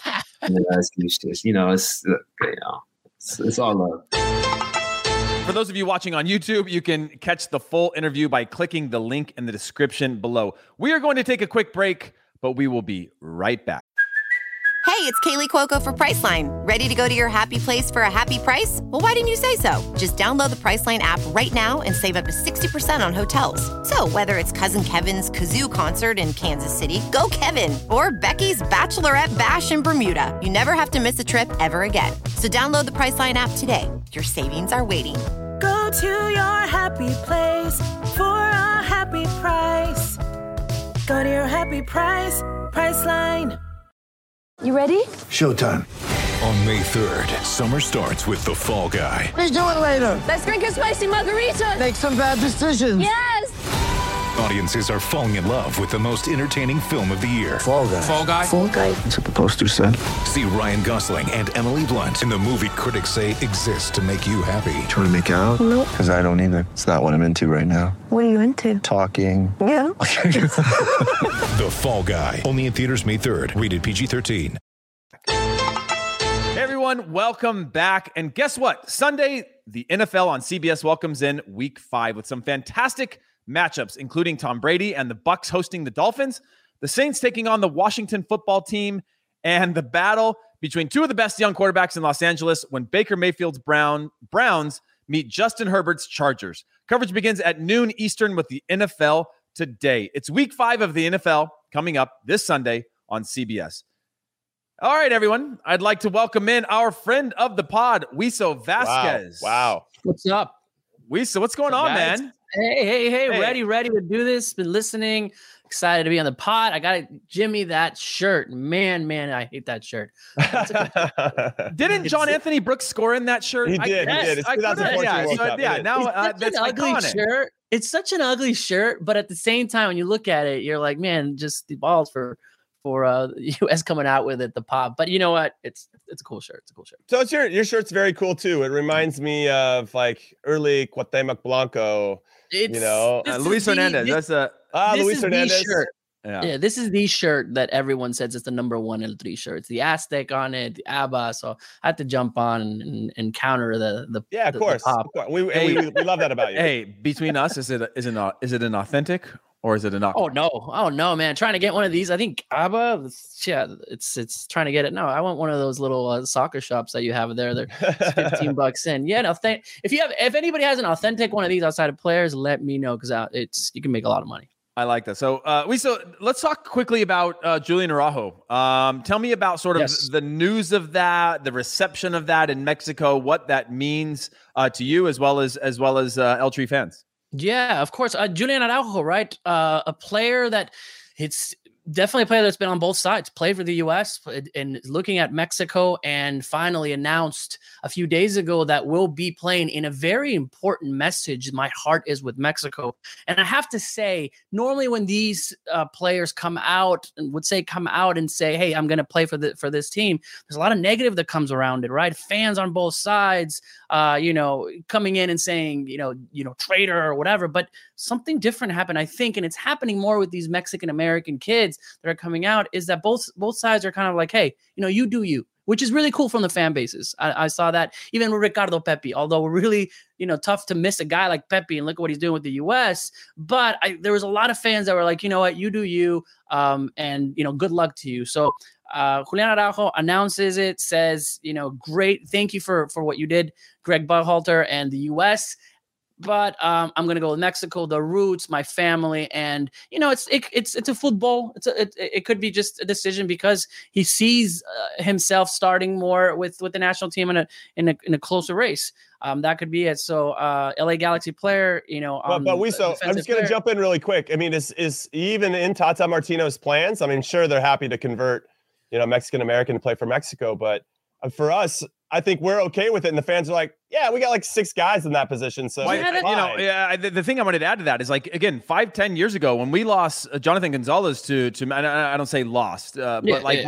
S9: it's all love.
S6: For those of you watching on YouTube, you can catch the full interview by clicking the link in the description below. We are going to take a quick break, but we will be right back.
S10: Hey, it's Kaylee Cuoco for Priceline. Ready to go to your happy place for a happy price? Well, why didn't you say so? Just download the Priceline app right now and save up to 60% on hotels. So whether it's Cousin Kevin's Kazoo Concert in Kansas City, go Kevin, or Becky's Bachelorette Bash in Bermuda, you never have to miss a trip ever again. So download the Priceline app today. Your savings are waiting.
S11: Go to your happy place for a happy price. Go to your happy price, Priceline.
S12: You ready?
S13: Showtime. On May 3rd, summer starts with The Fall Guy.
S12: Let's do it later. Let's drink a spicy margarita. Make some bad decisions. Yes.
S13: Audiences are falling in love with the most entertaining film of the year.
S3: Fall Guy.
S8: Fall Guy.
S12: Fall Guy.
S3: That's what the poster said.
S13: See Ryan Gosling and Emily Blunt in the movie critics say exists to make you happy.
S3: Trying to make it out?
S12: Nope.
S3: Because I don't either. It's not what I'm into right now.
S12: What are you into?
S3: Talking.
S12: Yeah.
S13: The Fall Guy. Only in theaters May 3rd. Rated PG-13.
S6: Hey everyone, welcome back. And guess what? Sunday, the NFL on CBS welcomes in Week 5 with some fantastic matchups, including Tom Brady and the Bucs hosting the Dolphins, the Saints taking on the Washington football team, and the battle between two of the best young quarterbacks in Los Angeles when Baker Mayfield's Browns meet Justin Herbert's Chargers. Coverage begins at noon Eastern with the NFL Today. It's Week 5 of the NFL coming up this Sunday on CBS. All right, everyone. I'd like to welcome in our friend of the pod, Wiso Vasquez.
S7: Wow.
S14: What's up?
S6: Wiso, what's going on,
S14: guys?
S6: man?
S14: Hey. Ready to do this. Been listening. Excited to be on the pod. I got to Jimmy that shirt. Man, I hate that shirt.
S6: Didn't John Anthony Brooks score in that shirt?
S7: He did. It's 2014 World Cup.
S6: Now that's
S14: ugly
S6: iconic.
S14: shirt. It's such an ugly shirt, but at the same time, when you look at it, you're like, man, just the balls for US coming out with it, the pop. But you know what? It's a cool shirt. It's a cool shirt.
S7: So your shirt's very cool too. It reminds me of like early Cuauhtemoc Blanco.
S6: Luis Hernandez. That's
S7: Luis Hernandez.
S14: Shirt. Yeah, this is the shirt that everyone says is the number 1 L3 shirt. It's the Aztec on it, the ABBA. So I had to jump on and counter the
S7: of course.
S14: pop.
S7: Of course. We love that about you.
S6: Hey, between us, is it an authentic or is it a knockoff?
S14: Oh no, man! Trying to get one of these. I think ABBA. Yeah, it's trying to get it. No, I want one of those little soccer shops that you have there. They're $15 in. Yeah, no. If anybody has an authentic one of these outside of players, let me know because you can make a lot of money.
S6: I like that. So, let's talk quickly about Julian Araujo. Tell me about sort of the news of that, the reception of that in Mexico, what that means to you as well as El Tri fans.
S14: Yeah, of course. Julian Araujo, right? A player that it's definitely a player that's been on both sides, played for the U.S. and looking at Mexico, and finally announced a few days ago that we'll be playing in a very important message. My heart is with Mexico. And I have to say, normally when these players come out and say, hey, I'm going to play for this team, there's a lot of negative that comes around it, right? Fans on both sides, coming in and saying, traitor or whatever. But something different happened, I think, and it's happening more with these Mexican-American kids that are coming out, is that both sides are kind of like, hey, you do you, which is really cool from the fan bases. I saw that even with Ricardo Pepi, although we're really, tough to miss a guy like Pepi and look at what he's doing with the U.S. But there was a lot of fans that were like, you know what, you do you, and good luck to you. So Julian Araujo announces it, says, great, thank you for what you did, Greg Berhalter and the U.S., but I'm going to go with Mexico, the roots, my family, and it's a football. It could be just a decision because he sees himself starting more with the national team in a closer race. That could be it. So LA Galaxy player,
S7: but I'm just going to jump in really quick. I mean, is even in Tata Martino's plans? I mean, sure, they're happy to convert Mexican American to play for Mexico. But for us, I think we're okay with it. And the fans are like, yeah, we got like 6 guys in that position. So,
S6: the thing I wanted to add to that is, like, again, 5-10 years ago when we lost Jonathan Gonzalez to I don't say lost, but like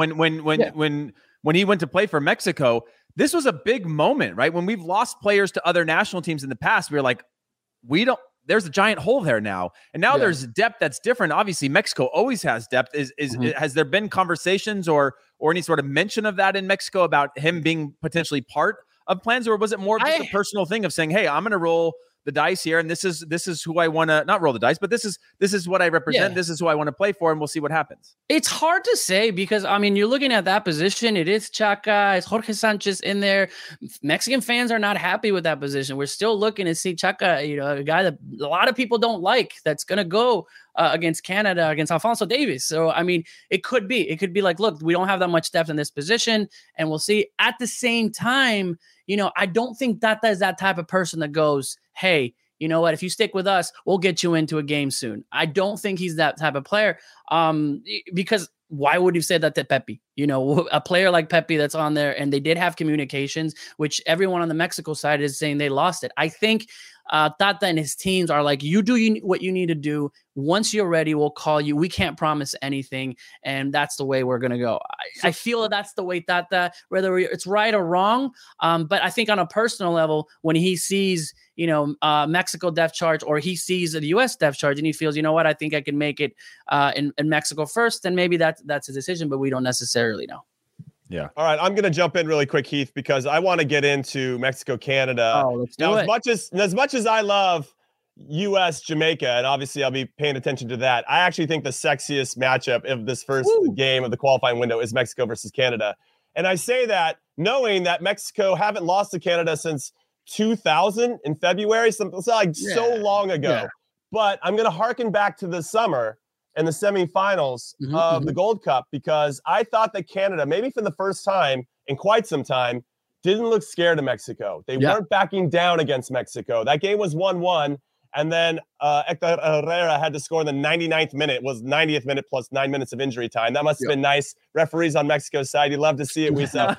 S6: when he went to play for Mexico, this was a big moment, right? When we've lost players to other national teams in the past, we were like, there's a giant hole there now. And now there's depth that's different. Obviously, Mexico always has depth. Has there been conversations or any sort of mention of that in Mexico about him being potentially part of plans? Or was it more just a personal thing of saying, hey, I'm going to roll the dice here, and this is who I want to not roll the dice, but this is what I represent. This is who I want to play for, and we'll see what happens.
S14: It's hard to say because, I mean, you're looking at that position. It is Chaca, it's Jorge Sanchez in there. Mexican fans are not happy with that position. We're still looking to see Chaca, a guy that a lot of people don't like, that's going to go against Canada, against Alfonso Davies. So, I mean, it could be like, look, we don't have that much depth in this position, and we'll see. At the same time, I don't think that is that type of person that goes, hey, you know what? If you stick with us, we'll get you into a game soon. I don't think he's that type of player. Because why would you say that to Pepe? A player like Pepe that's on there, and they did have communications, which everyone on the Mexico side is saying they lost it. I think Tata and his teams are like, you do what you need to do. Once you're ready, we'll call you. We can't promise anything, and that's the way we're going to go. I feel that's the way Tata, whether it's right or wrong, but I think on a personal level, when he sees, Mexico depth chart, or he sees the U.S. depth chart, and he feels, I think I can make it in Mexico first, then maybe that's a decision, but we don't necessarily know.
S6: Yeah.
S7: All right. I'm going to jump in really quick, Heath, because I want to get into Mexico, Canada.
S14: Oh, let's do it.
S7: As much as I love U.S. Jamaica, and obviously I'll be paying attention to that, I actually think the sexiest matchup of this first game of the qualifying window is Mexico versus Canada. And I say that knowing that Mexico haven't lost to Canada since 2000 in February, so long ago. Yeah. But I'm going to harken back to the summer and the semifinals of the Gold Cup, because I thought that Canada, maybe for the first time in quite some time, didn't look scared of Mexico. They weren't backing down against Mexico. That game was 1-1, and then Hector Herrera had to score in the 99th minute, was 90th minute plus 9 minutes of injury time. That must have been nice. Referees on Mexico's side, you love to see it, Wisa.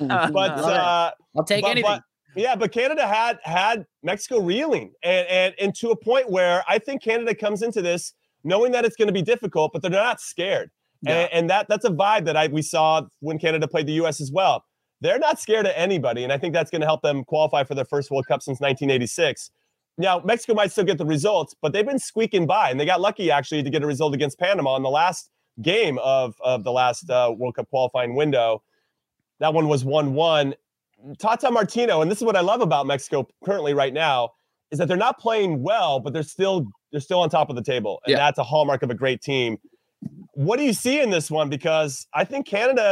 S7: But
S14: I'll take anything.
S7: But Canada had Mexico reeling, and to a point where I think Canada comes into this knowing that it's going to be difficult, but they're not scared. Yeah. And that's a vibe that we saw when Canada played the U.S. as well. They're not scared of anybody, and I think that's going to help them qualify for their first World Cup since 1986. Now, Mexico might still get the results, but they've been squeaking by, and they got lucky, actually, to get a result against Panama in the last game of the last World Cup qualifying window. That one was 1-1. Tata Martino, and this is what I love about Mexico currently right now, is that they're not playing well, but they're still on top of the table. And that's a hallmark of a great team. What do you see in this one? Because I think Canada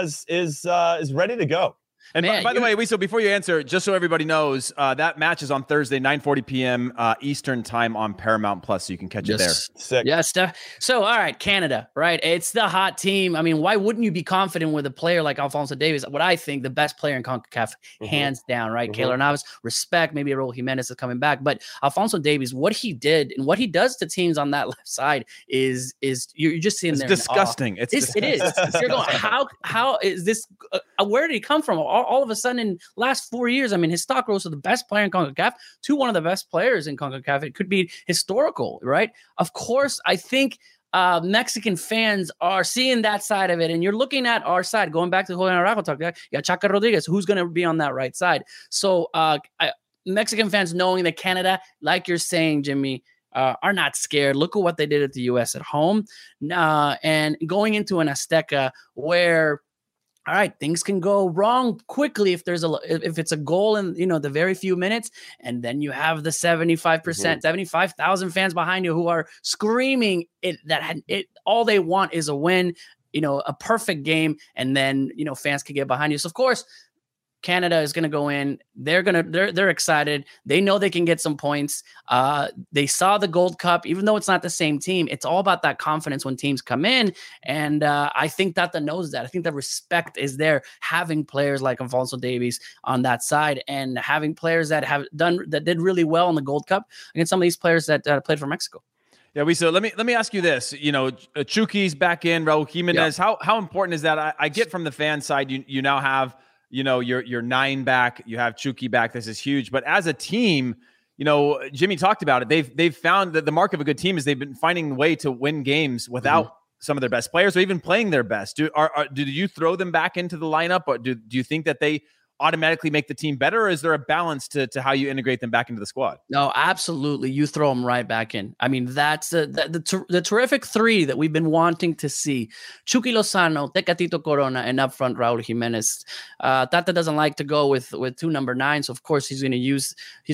S7: is ready to go.
S6: And by the way, Wisa, before you answer, just so everybody knows, that match is on Thursday, 9:40 p.m. Eastern time on Paramount Plus, so you can catch it there.
S7: Sick.
S14: Yeah, Steph. So, all right, Canada, right? It's the hot team. I mean, why wouldn't you be confident with a player like Alfonso Davies? What I think the best player in CONCACAF, hands down, right? Keylor Navas, respect. Maybe Raul Jimenez is coming back, but Alfonso Davies, what he did and what he does to teams on that left side is you're just seeing there.
S6: Disgusting.
S14: It is. You're going, how is this? Where did he come from? All of a sudden, in last 4 years, I mean, his stock rose to the best player in CONCACAF to one of the best players in CONCACAF. It could be historical, right? Of course, I think Mexican fans are seeing that side of it, and you're looking at our side. Going back to the Julian Araujo talk, yeah, Chaca Rodriguez, who's going to be on that right side? So, Mexican fans knowing that Canada, like you're saying, Jimmy, are not scared. Look at what they did at the U.S. at home, and going into an Azteca where, all right, things can go wrong quickly if it's a goal in the very few minutes, and then you have the 75%, 75,000 fans behind you who are screaming all they want is a win, a perfect game, and then fans can get behind you. So of course, Canada is going to go in. They're excited. They know they can get some points. They saw the Gold Cup, even though it's not the same team. It's all about that confidence when teams come in, and I think that knows that. I think the respect is there, having players like Alfonso Davies on that side, and having players that did really well in the Gold Cup against some of these players that played for Mexico.
S6: Yeah, so let me ask you this. You know, Chucky's back in, Raul Jimenez.
S14: Yeah.
S6: How important is that? I get from the fan side, you now have, you know, your 9 back, you have Chucky back. This is huge. But as a team, you know, Jimmy talked about it. They've found that the mark of a good team is they've been finding a way to win games without some of their best players or even playing their best. Do you throw them back into the lineup, or do you think that they automatically make the team better, or is there a balance to how you integrate them back into the squad?
S14: No, absolutely. You throw them right back in. I mean, that's the terrific 3 that we've been wanting to see. Chucky Lozano, Tecatito Corona, and up front, Raul Jimenez. Tata doesn't like to go with 2 number 9s. Of course, he's going to use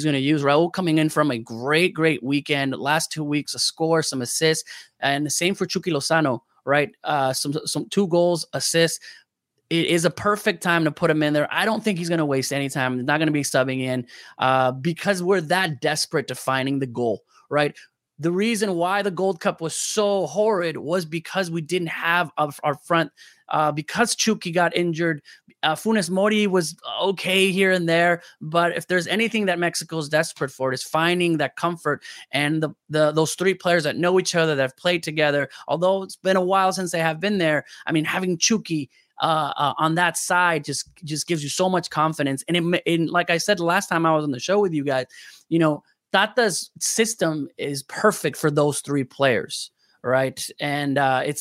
S14: Raul coming in from a great weekend. Last 2 weeks, a score, some assists, and the same for Chucky Lozano, right? Some 2 goals, assists. It is a perfect time to put him in there. I don't think he's going to waste any time. He's not going to be subbing in because we're that desperate to finding the goal, right? The reason why the Gold Cup was so horrid was because we didn't have our front, because Chucky got injured. Funes Mori was okay here and there, but if there's anything that Mexico is desperate for, it is finding that comfort and those 3 players that know each other, that have played together. Although it's been a while since they have been there, I mean, having Chucky on that side just gives you so much confidence. And like I said last time I was on the show with you guys, you know, Tata's system is perfect for those 3 players, right? And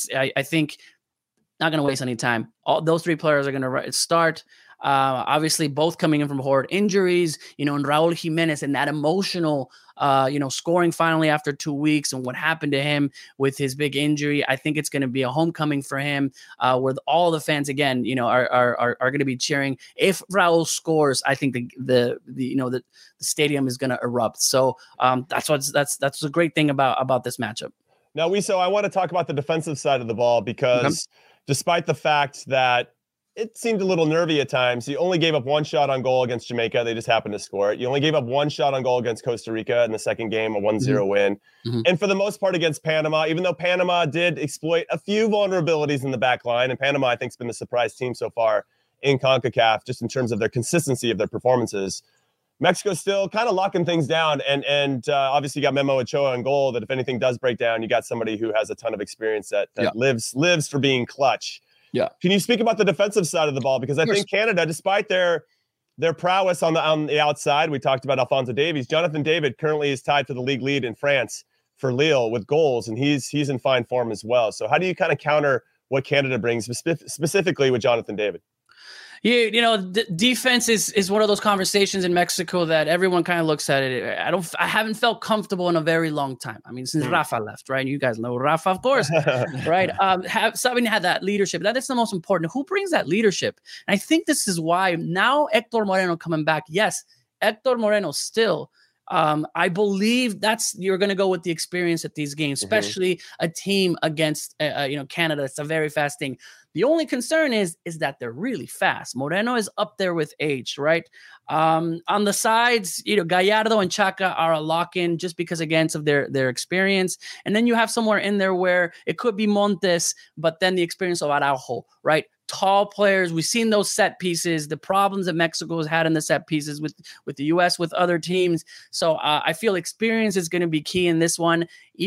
S14: I think not going to waste any time. All those 3 players are going to start. Obviously, both coming in from horrid injuries, you know, and Raul Jimenez and that emotional, scoring finally after 2 weeks and what happened to him with his big injury. I think it's going to be a homecoming for him, where all the fans again, you know, are going to be cheering. If Raul scores, I think the stadium is going to erupt. So that's a great thing about this matchup.
S7: Now, I want to talk about the defensive side of the ball because despite the fact that it seemed a little nervy at times, you only gave up 1 shot on goal against Jamaica. They just happened to score it. You only gave up 1 shot on goal against Costa Rica in the second game, a 1-0 win. And for the most part against Panama, even though Panama did exploit a few vulnerabilities in the back line, and Panama, I think, has been the surprise team so far in CONCACAF, just in terms of their consistency of their performances, Mexico's still kind of locking things down. And obviously you got Memo Ochoa in goal, that if anything does break down, you got somebody who has a ton of experience that lives for being clutch.
S14: Yeah.
S7: Can you speak about the defensive side of the ball? Because I think Canada, despite their prowess on the outside, we talked about Alphonso Davies. Jonathan David currently is tied for the league lead in France for Lille with goals, and he's in fine form as well. So how do you kind of counter what Canada brings, specifically with Jonathan David?
S14: Defense is one of those conversations in Mexico that everyone kind of looks at it. I haven't felt comfortable in a very long time. I mean, since Rafa left, right? You guys know Rafa, of course, right? Having had that leadership, that is the most important. Who brings that leadership? And I think this is why now Hector Moreno coming back. Yes, Hector Moreno still. I believe you're going to go with the experience at these games, especially a team against Canada. It's a very fast thing. The only concern is that they're really fast. Moreno is up there with age, right? On the sides, Gallardo and Chaka are a lock-in just because, again, of their experience. And then you have somewhere in there where it could be Montes, but then the experience of Araujo, right? Tall players. We've seen those set pieces, the problems that Mexico has had in the set pieces with the U.S., with other teams. So I feel experience is going to be key in this one.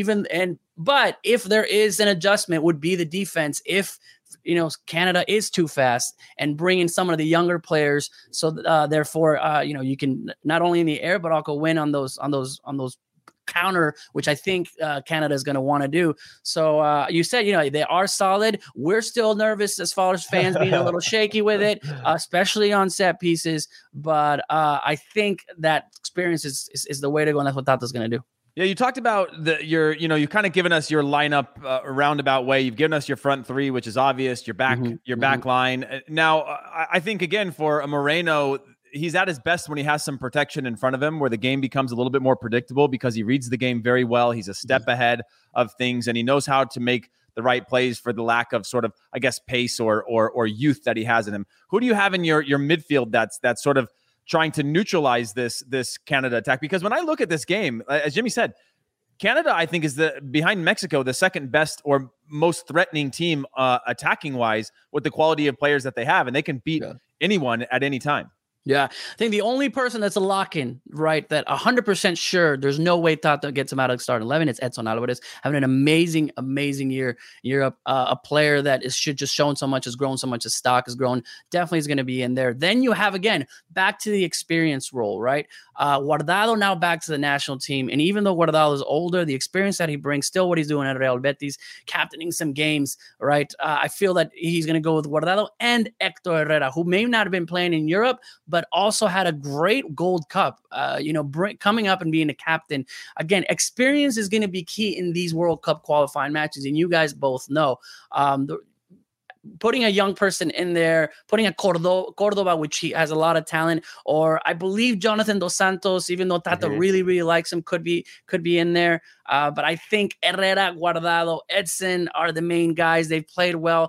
S14: But if there is an adjustment, would be the defense. If Canada is too fast, and bring in some of the younger players. So therefore, you can not only in the air, but also win on those counter, which I think Canada is going to want to do. So you said, they are solid. We're still nervous as far as fans being a little shaky with it, especially on set pieces. But I think that experience is the way to go, and that's what Tata's going to do.
S6: Yeah, you talked about you've kind of given us your lineup a roundabout way. You've given us your front 3, which is obvious. Your back line. Now, I think again for a Moreno, he's at his best when he has some protection in front of him, where the game becomes a little bit more predictable because he reads the game very well. He's a step ahead of things, and he knows how to make the right plays for the lack of sort of, I guess, pace or youth that he has in him. Who do you have in your midfield that's sort of trying to neutralize this Canada attack? Because when I look at this game, as Jimmy said, Canada, I think, is behind Mexico, the second best or most threatening team attacking wise with the quality of players that they have, and they can beat anyone at any time.
S14: Yeah, I think the only person that's a lock-in, right, that 100% sure there's no way Tata gets him out of the starting 11, it's Edson Alvarez, having an amazing year in Europe. A player that should just shown so much, has grown so much, his stock has grown, definitely is going to be in there. Then you have, again, back to the experience role, right? Guardado now back to the national team, and even though Guardado is older, the experience that he brings, still what he's doing at Real Betis, captaining some games, right? I feel that he's going to go with Guardado and Hector Herrera, who may not have been playing in Europe, but also had a great Gold Cup, coming up and being a captain. Again, experience is going to be key in these World Cup qualifying matches, and you guys both know. Putting a young person in there, putting a Cordoba, which he has a lot of talent, or I believe Jonathan Dos Santos, even though Tata really, really likes him, could be in there. But I think Herrera, Guardado, Edson are the main guys. They've played well,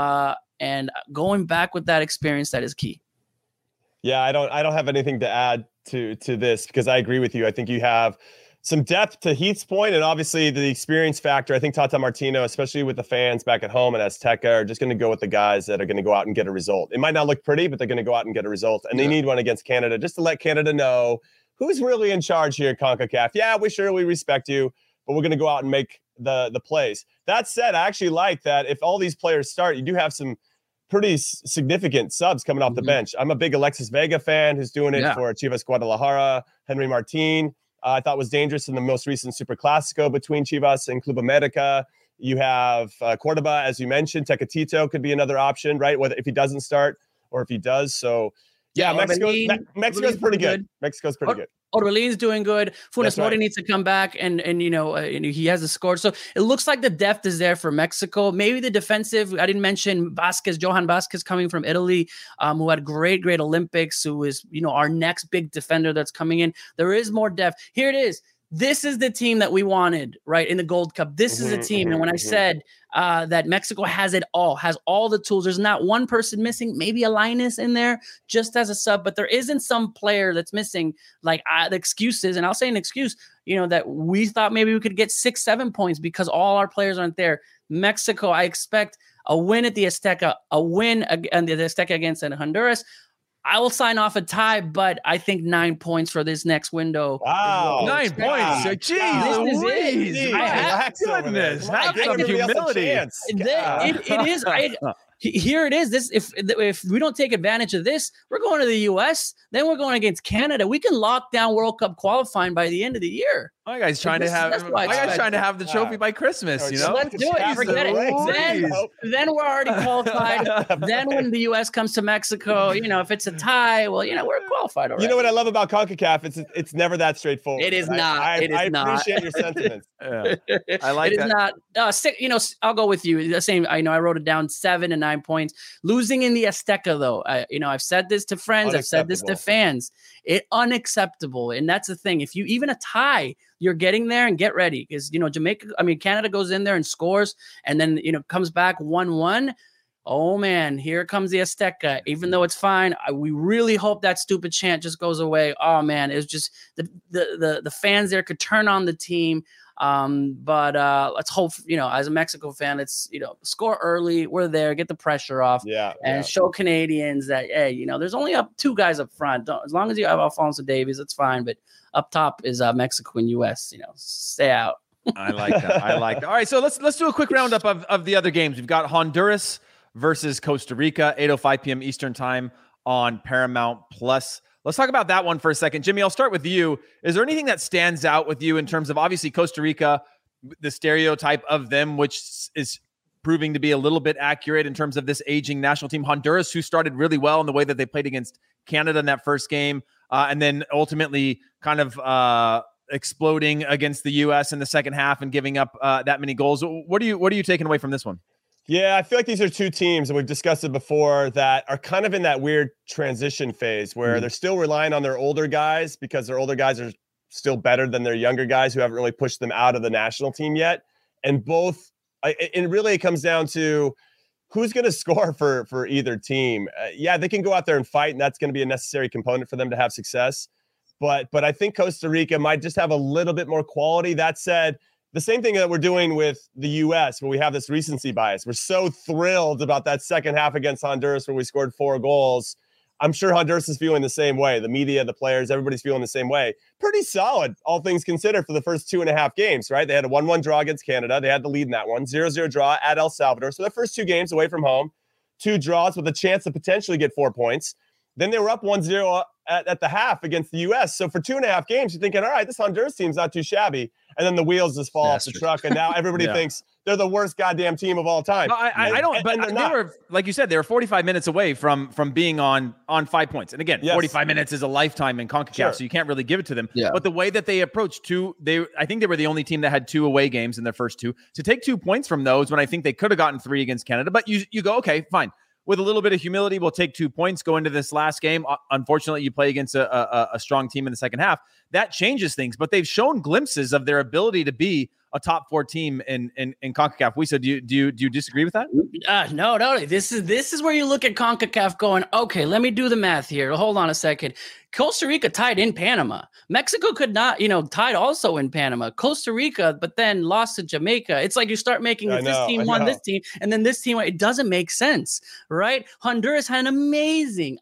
S14: and going back with that experience, that is key.
S7: Yeah, I don't have anything to add to this because I agree with you. I think you have some depth to Heath's point, and obviously the experience factor. I think Tata Martino, especially with the fans back at home in Azteca, are just going to go with the guys that are going to go out and get a result. It might not look pretty, but they're going to go out and get a result. And they need one against Canada just to let Canada know who's really in charge here at CONCACAF. Yeah, we respect you, but we're going to go out and make the plays. That said, I actually like that if all these players start, you do have some pretty significant subs coming off the bench. I'm a big Alexis Vega fan who's doing it for Chivas Guadalajara. Henry Martin, I thought was dangerous in the most recent Super Clásico between Chivas and Club America. You have Cordoba, as you mentioned. Tecatito could be another option, right? Whether if he doesn't start or if he does. So, yeah, Mexico's pretty good. Mexico's pretty good.
S14: Orbelín's doing good. Funes Mori needs to come back, and he hasn't scored. So it looks like the depth is there for Mexico. Maybe the defensive. I didn't mention Johan Vázquez coming from Italy, who had great Olympics. Who is our next big defender that's coming in. There is more depth. Here it is. This is the team that we wanted, right, in the Gold Cup. This is the team. And when I said that Mexico has it all, has all the tools, there's not one person missing, maybe a Linus in there just as a sub, but there isn't some player that's missing, like the excuses. And I'll say an excuse, that we thought maybe we could get 6-7 points because all our players aren't there. Mexico, I expect a win at the Azteca, a win at the Azteca against Honduras. I will sign off a tie, but I think 9 points for this next window.
S7: Wow.
S6: 9 points. Jeez,
S14: this is it.
S6: Goodness. Have some humility.
S14: It is. Here it is. If we don't take advantage of this, we're going to the U.S., then we're going against Canada. We can lock down World Cup qualifying by the end of the year.
S6: My guy's trying to have the trophy by Christmas,
S14: Let's do it. Forget it. Then we're already qualified. Then when the U.S. comes to Mexico, if it's a tie, well, we're qualified already.
S7: You know what I love about CONCACAF? It's never that straightforward.
S14: It is not.
S7: I appreciate your sentiments.
S6: I like
S14: it. It is not. I'll go with you. The same. I know I wrote it down 7 and 9 points. Losing in the Azteca, though, I've said this to friends. I've said this to fans. Unacceptable. And that's the thing. If you even a tie, you're getting there and get ready because, Canada goes in there and scores and then, comes back 1-1. Oh man, here comes the Azteca. Even though it's fine, we really hope that stupid chant just goes away. Oh man, it was just the fans there could turn on the team. But let's hope, as a Mexico fan, let's, score early. We're there, get the pressure off, and show Canadians that, hey, there's only 2 guys up front. As long as you have Alphonso Davies, it's fine. But up top is Mexico and US. Stay out.
S6: I like that. All right, so let's do a quick roundup of the other games. We've got Honduras versus Costa Rica, 8:05 p.m. Eastern time on Paramount Plus. Let's talk about that one for a second. Jimmy, I'll start with you. Is there anything that stands out with you in terms of, obviously, Costa Rica, the stereotype of them, which is proving to be a little bit accurate in terms of this aging national team? Honduras, who started really well in the way that they played against Canada in that first game, and then ultimately kind of exploding against the U.S. in the second half and giving up that many goals. What are you taking away from this one?
S7: Yeah, I feel like these are 2 teams, and we've discussed it before, that are kind of in that weird transition phase where they're still relying on their older guys because their older guys are still better than their younger guys who haven't really pushed them out of the national team yet. And both, and really it comes down to who's going to score for either team. They can go out there and fight, and that's going to be a necessary component for them to have success. But I think Costa Rica might just have a little bit more quality. That said, the same thing that we're doing with the U.S., where we have this recency bias. We're so thrilled about that second half against Honduras where we scored 4 goals. I'm sure Honduras is feeling the same way. The media, the players, everybody's feeling the same way. Pretty solid, all things considered, for the first 2.5 games, right? They had a 1-1 draw against Canada. They had the lead in that one. 0-0 draw at El Salvador. So their first 2 games away from home, 2 draws with a chance to potentially get 4 points. Then they were up 1-0 at the half against the U.S. So for 2.5 games, you're thinking, all right, this Honduras team's not too shabby. And then the wheels just fall off the truck. And now everybody thinks they're the worst goddamn team of all time.
S6: No, I don't, but they were, like you said, they were 45 minutes away from being on 5 points. And again, 45 minutes is a lifetime in CONCACAF, so you can't really give it to them. Yeah. But the way that they approached I think they were the only team that had 2 away games in their first 2. To take 2 points from those when I think they could have gotten 3 against Canada, but you go, okay, fine. With a little bit of humility, we'll take 2 points, go into this last game. Unfortunately, you play against a strong team in the second half. That changes things, but they've shown glimpses of their ability to be a top 4 team in CONCACAF. So do you disagree with that?
S14: No. This is where you look at CONCACAF going, okay, let me do the math here. Hold on a second. Costa Rica tied in Panama. Mexico could not, tied also in Panama. Costa Rica, but then lost to Jamaica. It's like you start making this team won this team, and then this team, it doesn't make sense, right? Honduras had an amazing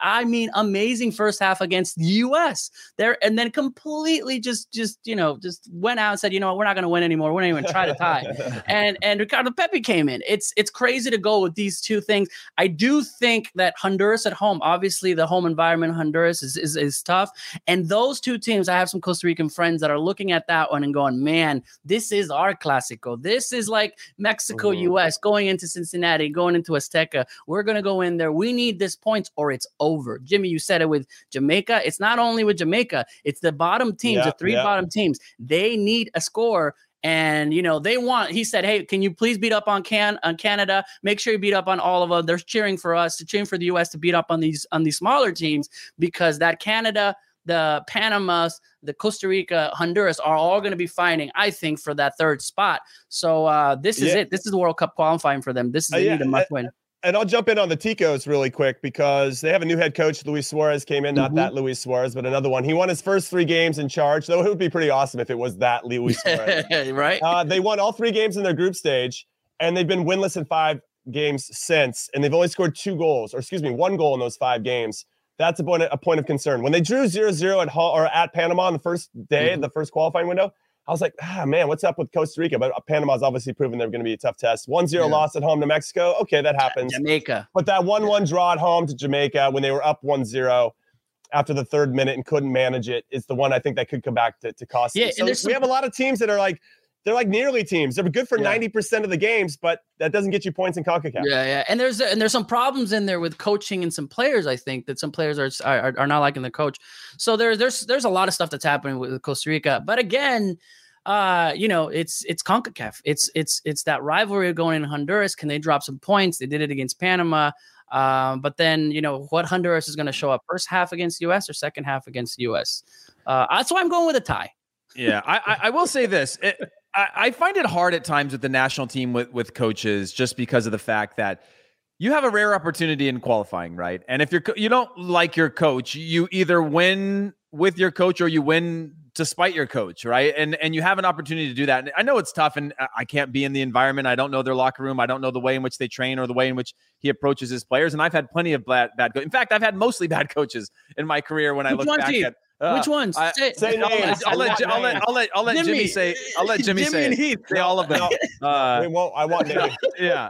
S14: first half against the U.S. there, and then completely just went out and said, we're not going to win anymore. We're not even try to tie. and Ricardo Pepi came in. It's crazy to go with these 2 things. I do think that Honduras at home, obviously the home environment in Honduras is tough. And those 2 teams, I have some Costa Rican friends that are looking at that one and going, man, this is our Clásico. This is like Mexico, U.S. going into Cincinnati, going into Azteca. We're going to go in there. We need this points or it's over. Jimmy, you said it with Jamaica. It's not only with Jamaica. It's the bottom teams, the 3 bottom teams. They need a score. And, he said, hey, can you please beat up on Canada? Make sure you beat up on all of them. They're cheering for us, cheering for the U.S. to beat up on these smaller teams, because that Canada, the Panamas, the Costa Rica, Honduras are all going to be fighting, I think, for that 3rd spot. So this is it. This is the World Cup qualifying for them. This is they need a must win.
S7: And I'll jump in on the Ticos really quick, because they have a new head coach. Luis Suarez came in, not that Luis Suarez, but another one. He won his first 3 games in charge, though it would be pretty awesome if it was that Luis Suarez.
S14: Right?
S7: They won all 3 games in their group stage, and they've been winless in 5 games since, and they've only scored 1 goal in those 5 games. That's a point of concern. When they drew 0-0 at home or at Panama on the first day, the first qualifying window, I was like, man, what's up with Costa Rica? But Panama's obviously proven they're going to be a tough test. 1-0 loss at home to Mexico. Okay, that happens.
S14: Jamaica.
S7: But that 1-1 draw at home to Jamaica when they were up 1-0 after the 3rd minute and couldn't manage it is the one I think that could come back to cost them. So we have a lot of teams that are like, they're like nearly teams. They're good for 90% of the games, but that doesn't get you points in CONCACAF.
S14: Yeah. And there's some problems in there with coaching and some players. I think that some players are not liking the coach. So there's a lot of stuff that's happening with Costa Rica. But again, it's CONCACAF. It's that rivalry going in Honduras. Can they drop some points? They did it against Panama. But then, what Honduras is going to show up first half against the U.S. or second half against the U.S. That's why I'm going with a tie.
S6: Yeah, I will say this. I find it hard at times with the national team with coaches, just because of the fact that you have a rare opportunity in qualifying, right? And if you don't like your coach, you either win with your coach or you win to spite your coach, right? And you have an opportunity to do that. And I know it's tough, and I can't be in the environment. I don't know their locker room. I don't know the way in which they train or the way in which he approaches his players. And I've had plenty of bad coaches. In fact, I've had mostly bad coaches in my career when I look back at.
S14: Which ones?
S6: I'll let Jimmy say. I'll let Jimmy say.
S14: And Heath.
S6: Say all of them.
S7: I want Jimmy.
S6: Yeah.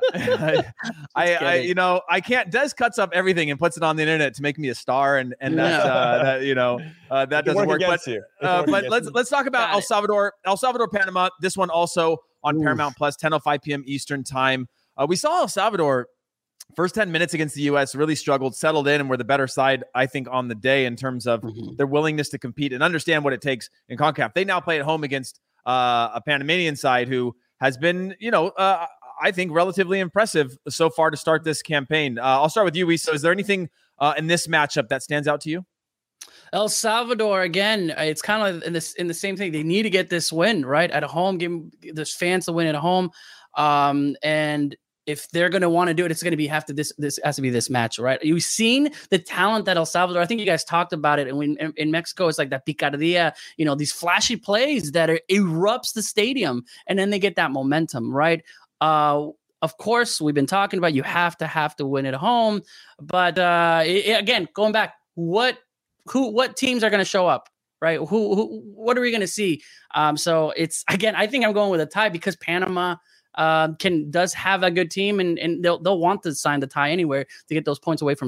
S6: I can't. Des cuts up everything and puts it on the internet to make me a star, and that doesn't work. But let's talk about El Salvador, Panama. This one also on Paramount Plus, 10:05 p.m. Eastern time. We saw El Salvador. First 10 minutes against the U.S. really struggled, settled in, and were the better side, I think, on the day in terms of their willingness to compete and understand what it takes in CONCACAF. They now play at home against a Panamanian side who has been, I think, relatively impressive so far to start this campaign. I'll start with you, Issa. Is there anything in this matchup that stands out to you?
S14: El Salvador, again, it's kind of in the same thing. They need to get this win, right? At home, give the fans the win at home. And if they're going to want to do it, it's going to have to this has to be this match, right? You've seen the talent that El Salvador. I think you guys talked about it, and when in Mexico, it's like that picardia, these flashy plays that erupts the stadium, and then they get that momentum, right? of course, we've been talking about you have to win at home. But again, going back, what teams are going to show up, right? What are we going to see? So it's, again, I think I'm going with a tie because Panama does have a good team, and they'll want to sign the tie anywhere to get those points away from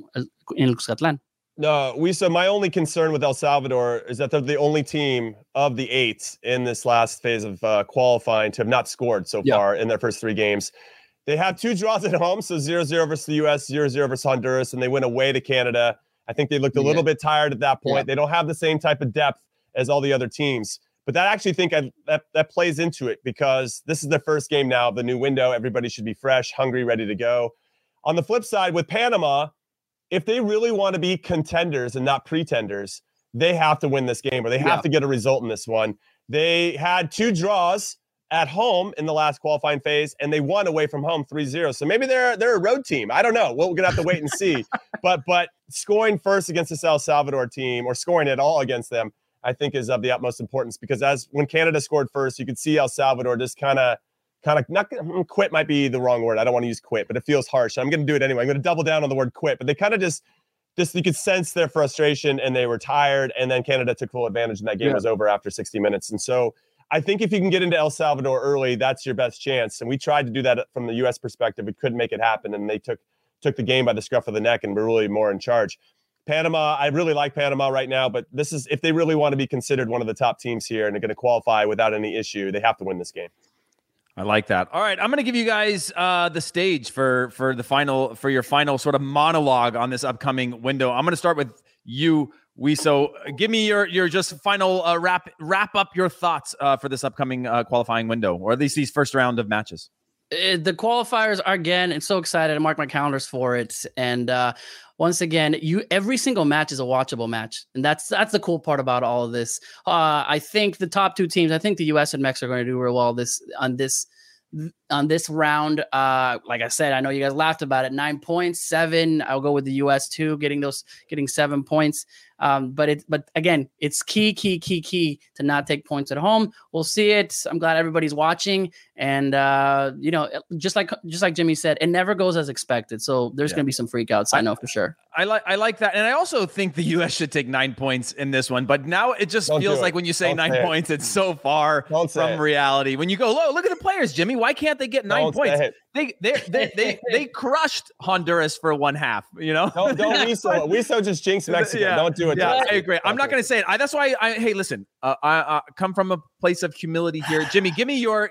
S14: in Cuscatlán.
S7: No, so my only concern with El Salvador is that they're the only team of the 8 in this last phase of qualifying to have not scored so far in their first 3 games. They have 2 draws at home, so 0-0 versus the U.S., 0-0 versus Honduras, and they went away to Canada. I think they looked a little bit tired at that point. Yeah. They don't have the same type of depth as all the other teams. But that actually think that plays into it because this is their first game now of the new window. Everybody should be fresh, hungry, ready to go. On the flip side, with Panama, if they really want to be contenders and not pretenders, they have to win this game or they have to get a result in this one. They had 2 draws at home in the last qualifying phase, and they won away from home 3-0. So maybe they're a road team. I don't know. We're going to have to wait and see. But scoring first against this El Salvador team or scoring at all against them, I think is of the utmost importance because when Canada scored first, you could see El Salvador just kind of not quit might be the wrong word. I don't want to use quit, but it feels harsh. I'm going to do it anyway. I'm going to double down on the word quit, but they kind of just you could sense their frustration and they were tired. And then Canada took full advantage and that game was over after 60 minutes. And so I think if you can get into El Salvador early, that's your best chance. And we tried to do that from the U.S. perspective. We couldn't make it happen. And they took the game by the scruff of the neck and were really more in charge. Panama, I really like Panama right now, but this is if they really want to be considered one of the top teams here and they're going to qualify without any issue, they have to win this game.
S6: I like that. All right, I'm going to give you guys the stage for your final sort of monologue on this upcoming window. I'm going to start with you, Wiso. Give me your just final wrap up your thoughts for this upcoming qualifying window, or at least these first round of matches.
S14: The qualifiers are, again, and so excited. I mark my calendars for it. And once again, every single match is a watchable match. And that's the cool part about all of this. I think the top 2 teams, I think the U.S. and Mexico are going to do real well on this round. Like I said, I know you guys laughed about it. 9 points, 7. I'll go with the U.S. too, getting 7 points. But again, it's key to not take points at home. We'll see it. I'm glad everybody's watching, and just like Jimmy said, it never goes as expected. So there's going to be some freakouts. I know for sure. I
S6: like that, and I also think the U.S. should take 9 points in this one. But now it just feels like when you say 9 points, it's so far from reality. When you go, look at the players, Jimmy. Why can't they get 9 points? They crushed Honduras for 1 half. You know,
S7: don't Wiso just jinx Mexico. Don't do it.
S6: Yeah, I agree. I'm not going to say it. That's why hey, listen. I come from a place of humility here. Jimmy, give me your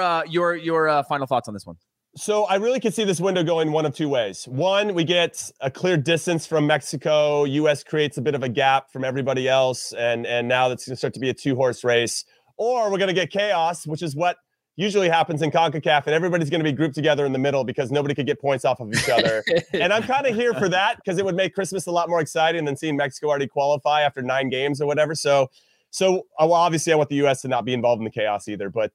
S6: final thoughts on this one.
S7: So I really could see this window going one of 2 ways. One, we get a clear distance from Mexico. U.S. creates a bit of a gap from everybody else, and now it's going to start to be a 2-horse race. Or we're going to get chaos, which is what usually happens in CONCACAF, and everybody's going to be grouped together in the middle because nobody could get points off of each other. And I'm kind of here for that because it would make Christmas a lot more exciting than seeing Mexico already qualify after 9 games or whatever. So obviously I want the U.S. to not be involved in the chaos either. But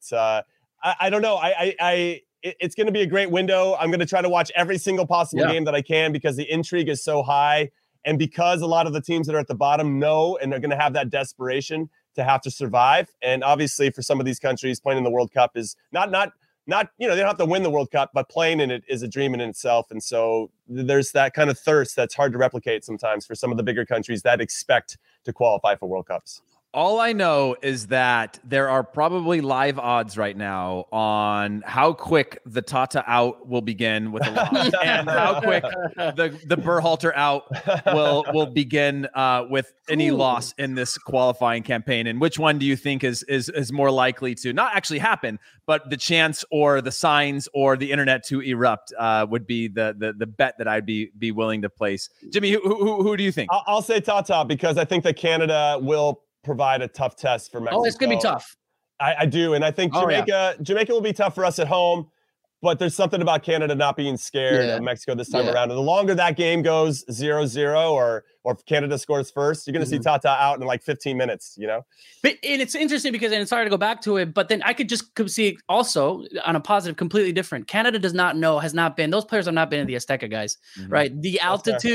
S7: I don't know. It's going to be a great window. I'm going to try to watch every single possible game that I can because the intrigue is so high. And because a lot of the teams that are at the bottom know and they're going to have that desperation to have to survive. And obviously for some of these countries, playing in the World Cup is not, they don't have to win the World Cup, but playing in it is a dream in itself. And so there's that kind of thirst that's hard to replicate sometimes for some of the bigger countries that expect to qualify for World Cups.
S6: All I know is that there are probably live odds right now on how quick the Tata out will begin with a loss and how quick the Berhalter out will begin with any loss in this qualifying campaign. And which one do you think is more likely to not actually happen, but the chance or the signs or the internet to erupt would be the bet that I'd be willing to place. Jimmy, who do you think?
S7: I'll say Tata because I think that Canada will provide a tough test for Mexico.
S14: Oh, it's going to be tough.
S7: I do. And I think Jamaica will be tough for us at home, but there's something about Canada not being scared of Mexico this time around. And the longer that game goes 0-0 or if Canada scores first, you're going to see Tata out in like 15 minutes, you know?
S14: And it's interesting because, and it's hard to go back to it, but then I could just see also on a positive, completely different. Canada has not been, those players have not been in the Azteca, guys, right? The altitude,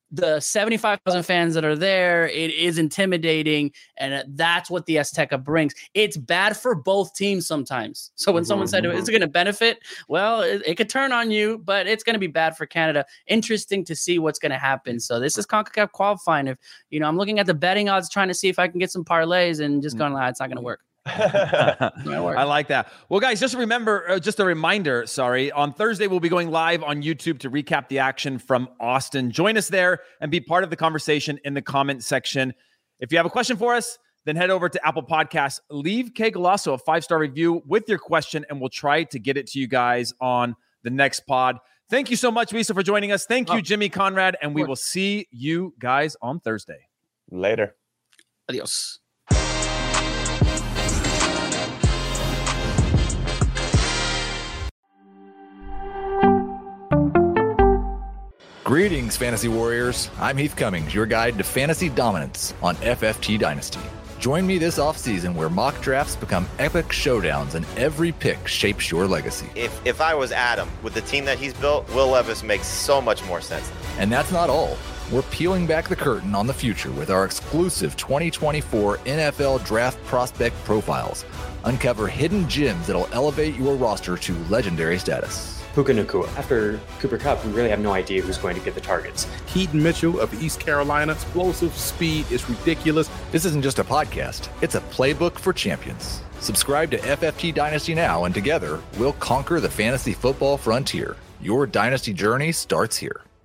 S14: the 75,000 fans that are there, it is intimidating, and that's what the Azteca brings. It's bad for both teams sometimes. So when someone said, is it going to benefit? Well, it could turn on you, but it's going to be bad for Canada. Interesting to see what's going to happen. So this is CONCACAF qualifying. If, I'm looking at the betting odds, trying to see if I can get some parlays and just going, it's not going to work.
S6: I like that. Well, guys, just a reminder, on Thursday, we'll be going live on YouTube to recap the action from Austin. Join us there and be part of the conversation in the comment section. If you have a question for us, then head over to Apple Podcasts, leave Kay Golasso a 5-star review with your question, and we'll try to get it to you guys on the next pod. Thank you so much, Visa, for joining us. Thank you, Jimmy Conrad, and we will see you guys on Thursday.
S7: Later.
S14: Adios.
S15: Greetings, Fantasy Warriors. I'm Heath Cummings, your guide to fantasy dominance on FFT Dynasty. Join me this offseason where mock drafts become epic showdowns and every pick shapes your legacy.
S16: If I was Adam, with the team that he's built, Will Levis makes so much more sense.
S15: And that's not all. We're peeling back the curtain on the future with our exclusive 2024 NFL Draft Prospect Profiles. Uncover hidden gems that'll elevate your roster to legendary status.
S17: Puka Nacua. After Cooper Kupp, we really have no idea who's going to get the targets.
S18: Keaton Mitchell of East Carolina. Explosive speed is ridiculous.
S15: This isn't just a podcast. It's a playbook for champions. Subscribe to FFT Dynasty now, and together, we'll conquer the fantasy football frontier. Your dynasty journey starts here.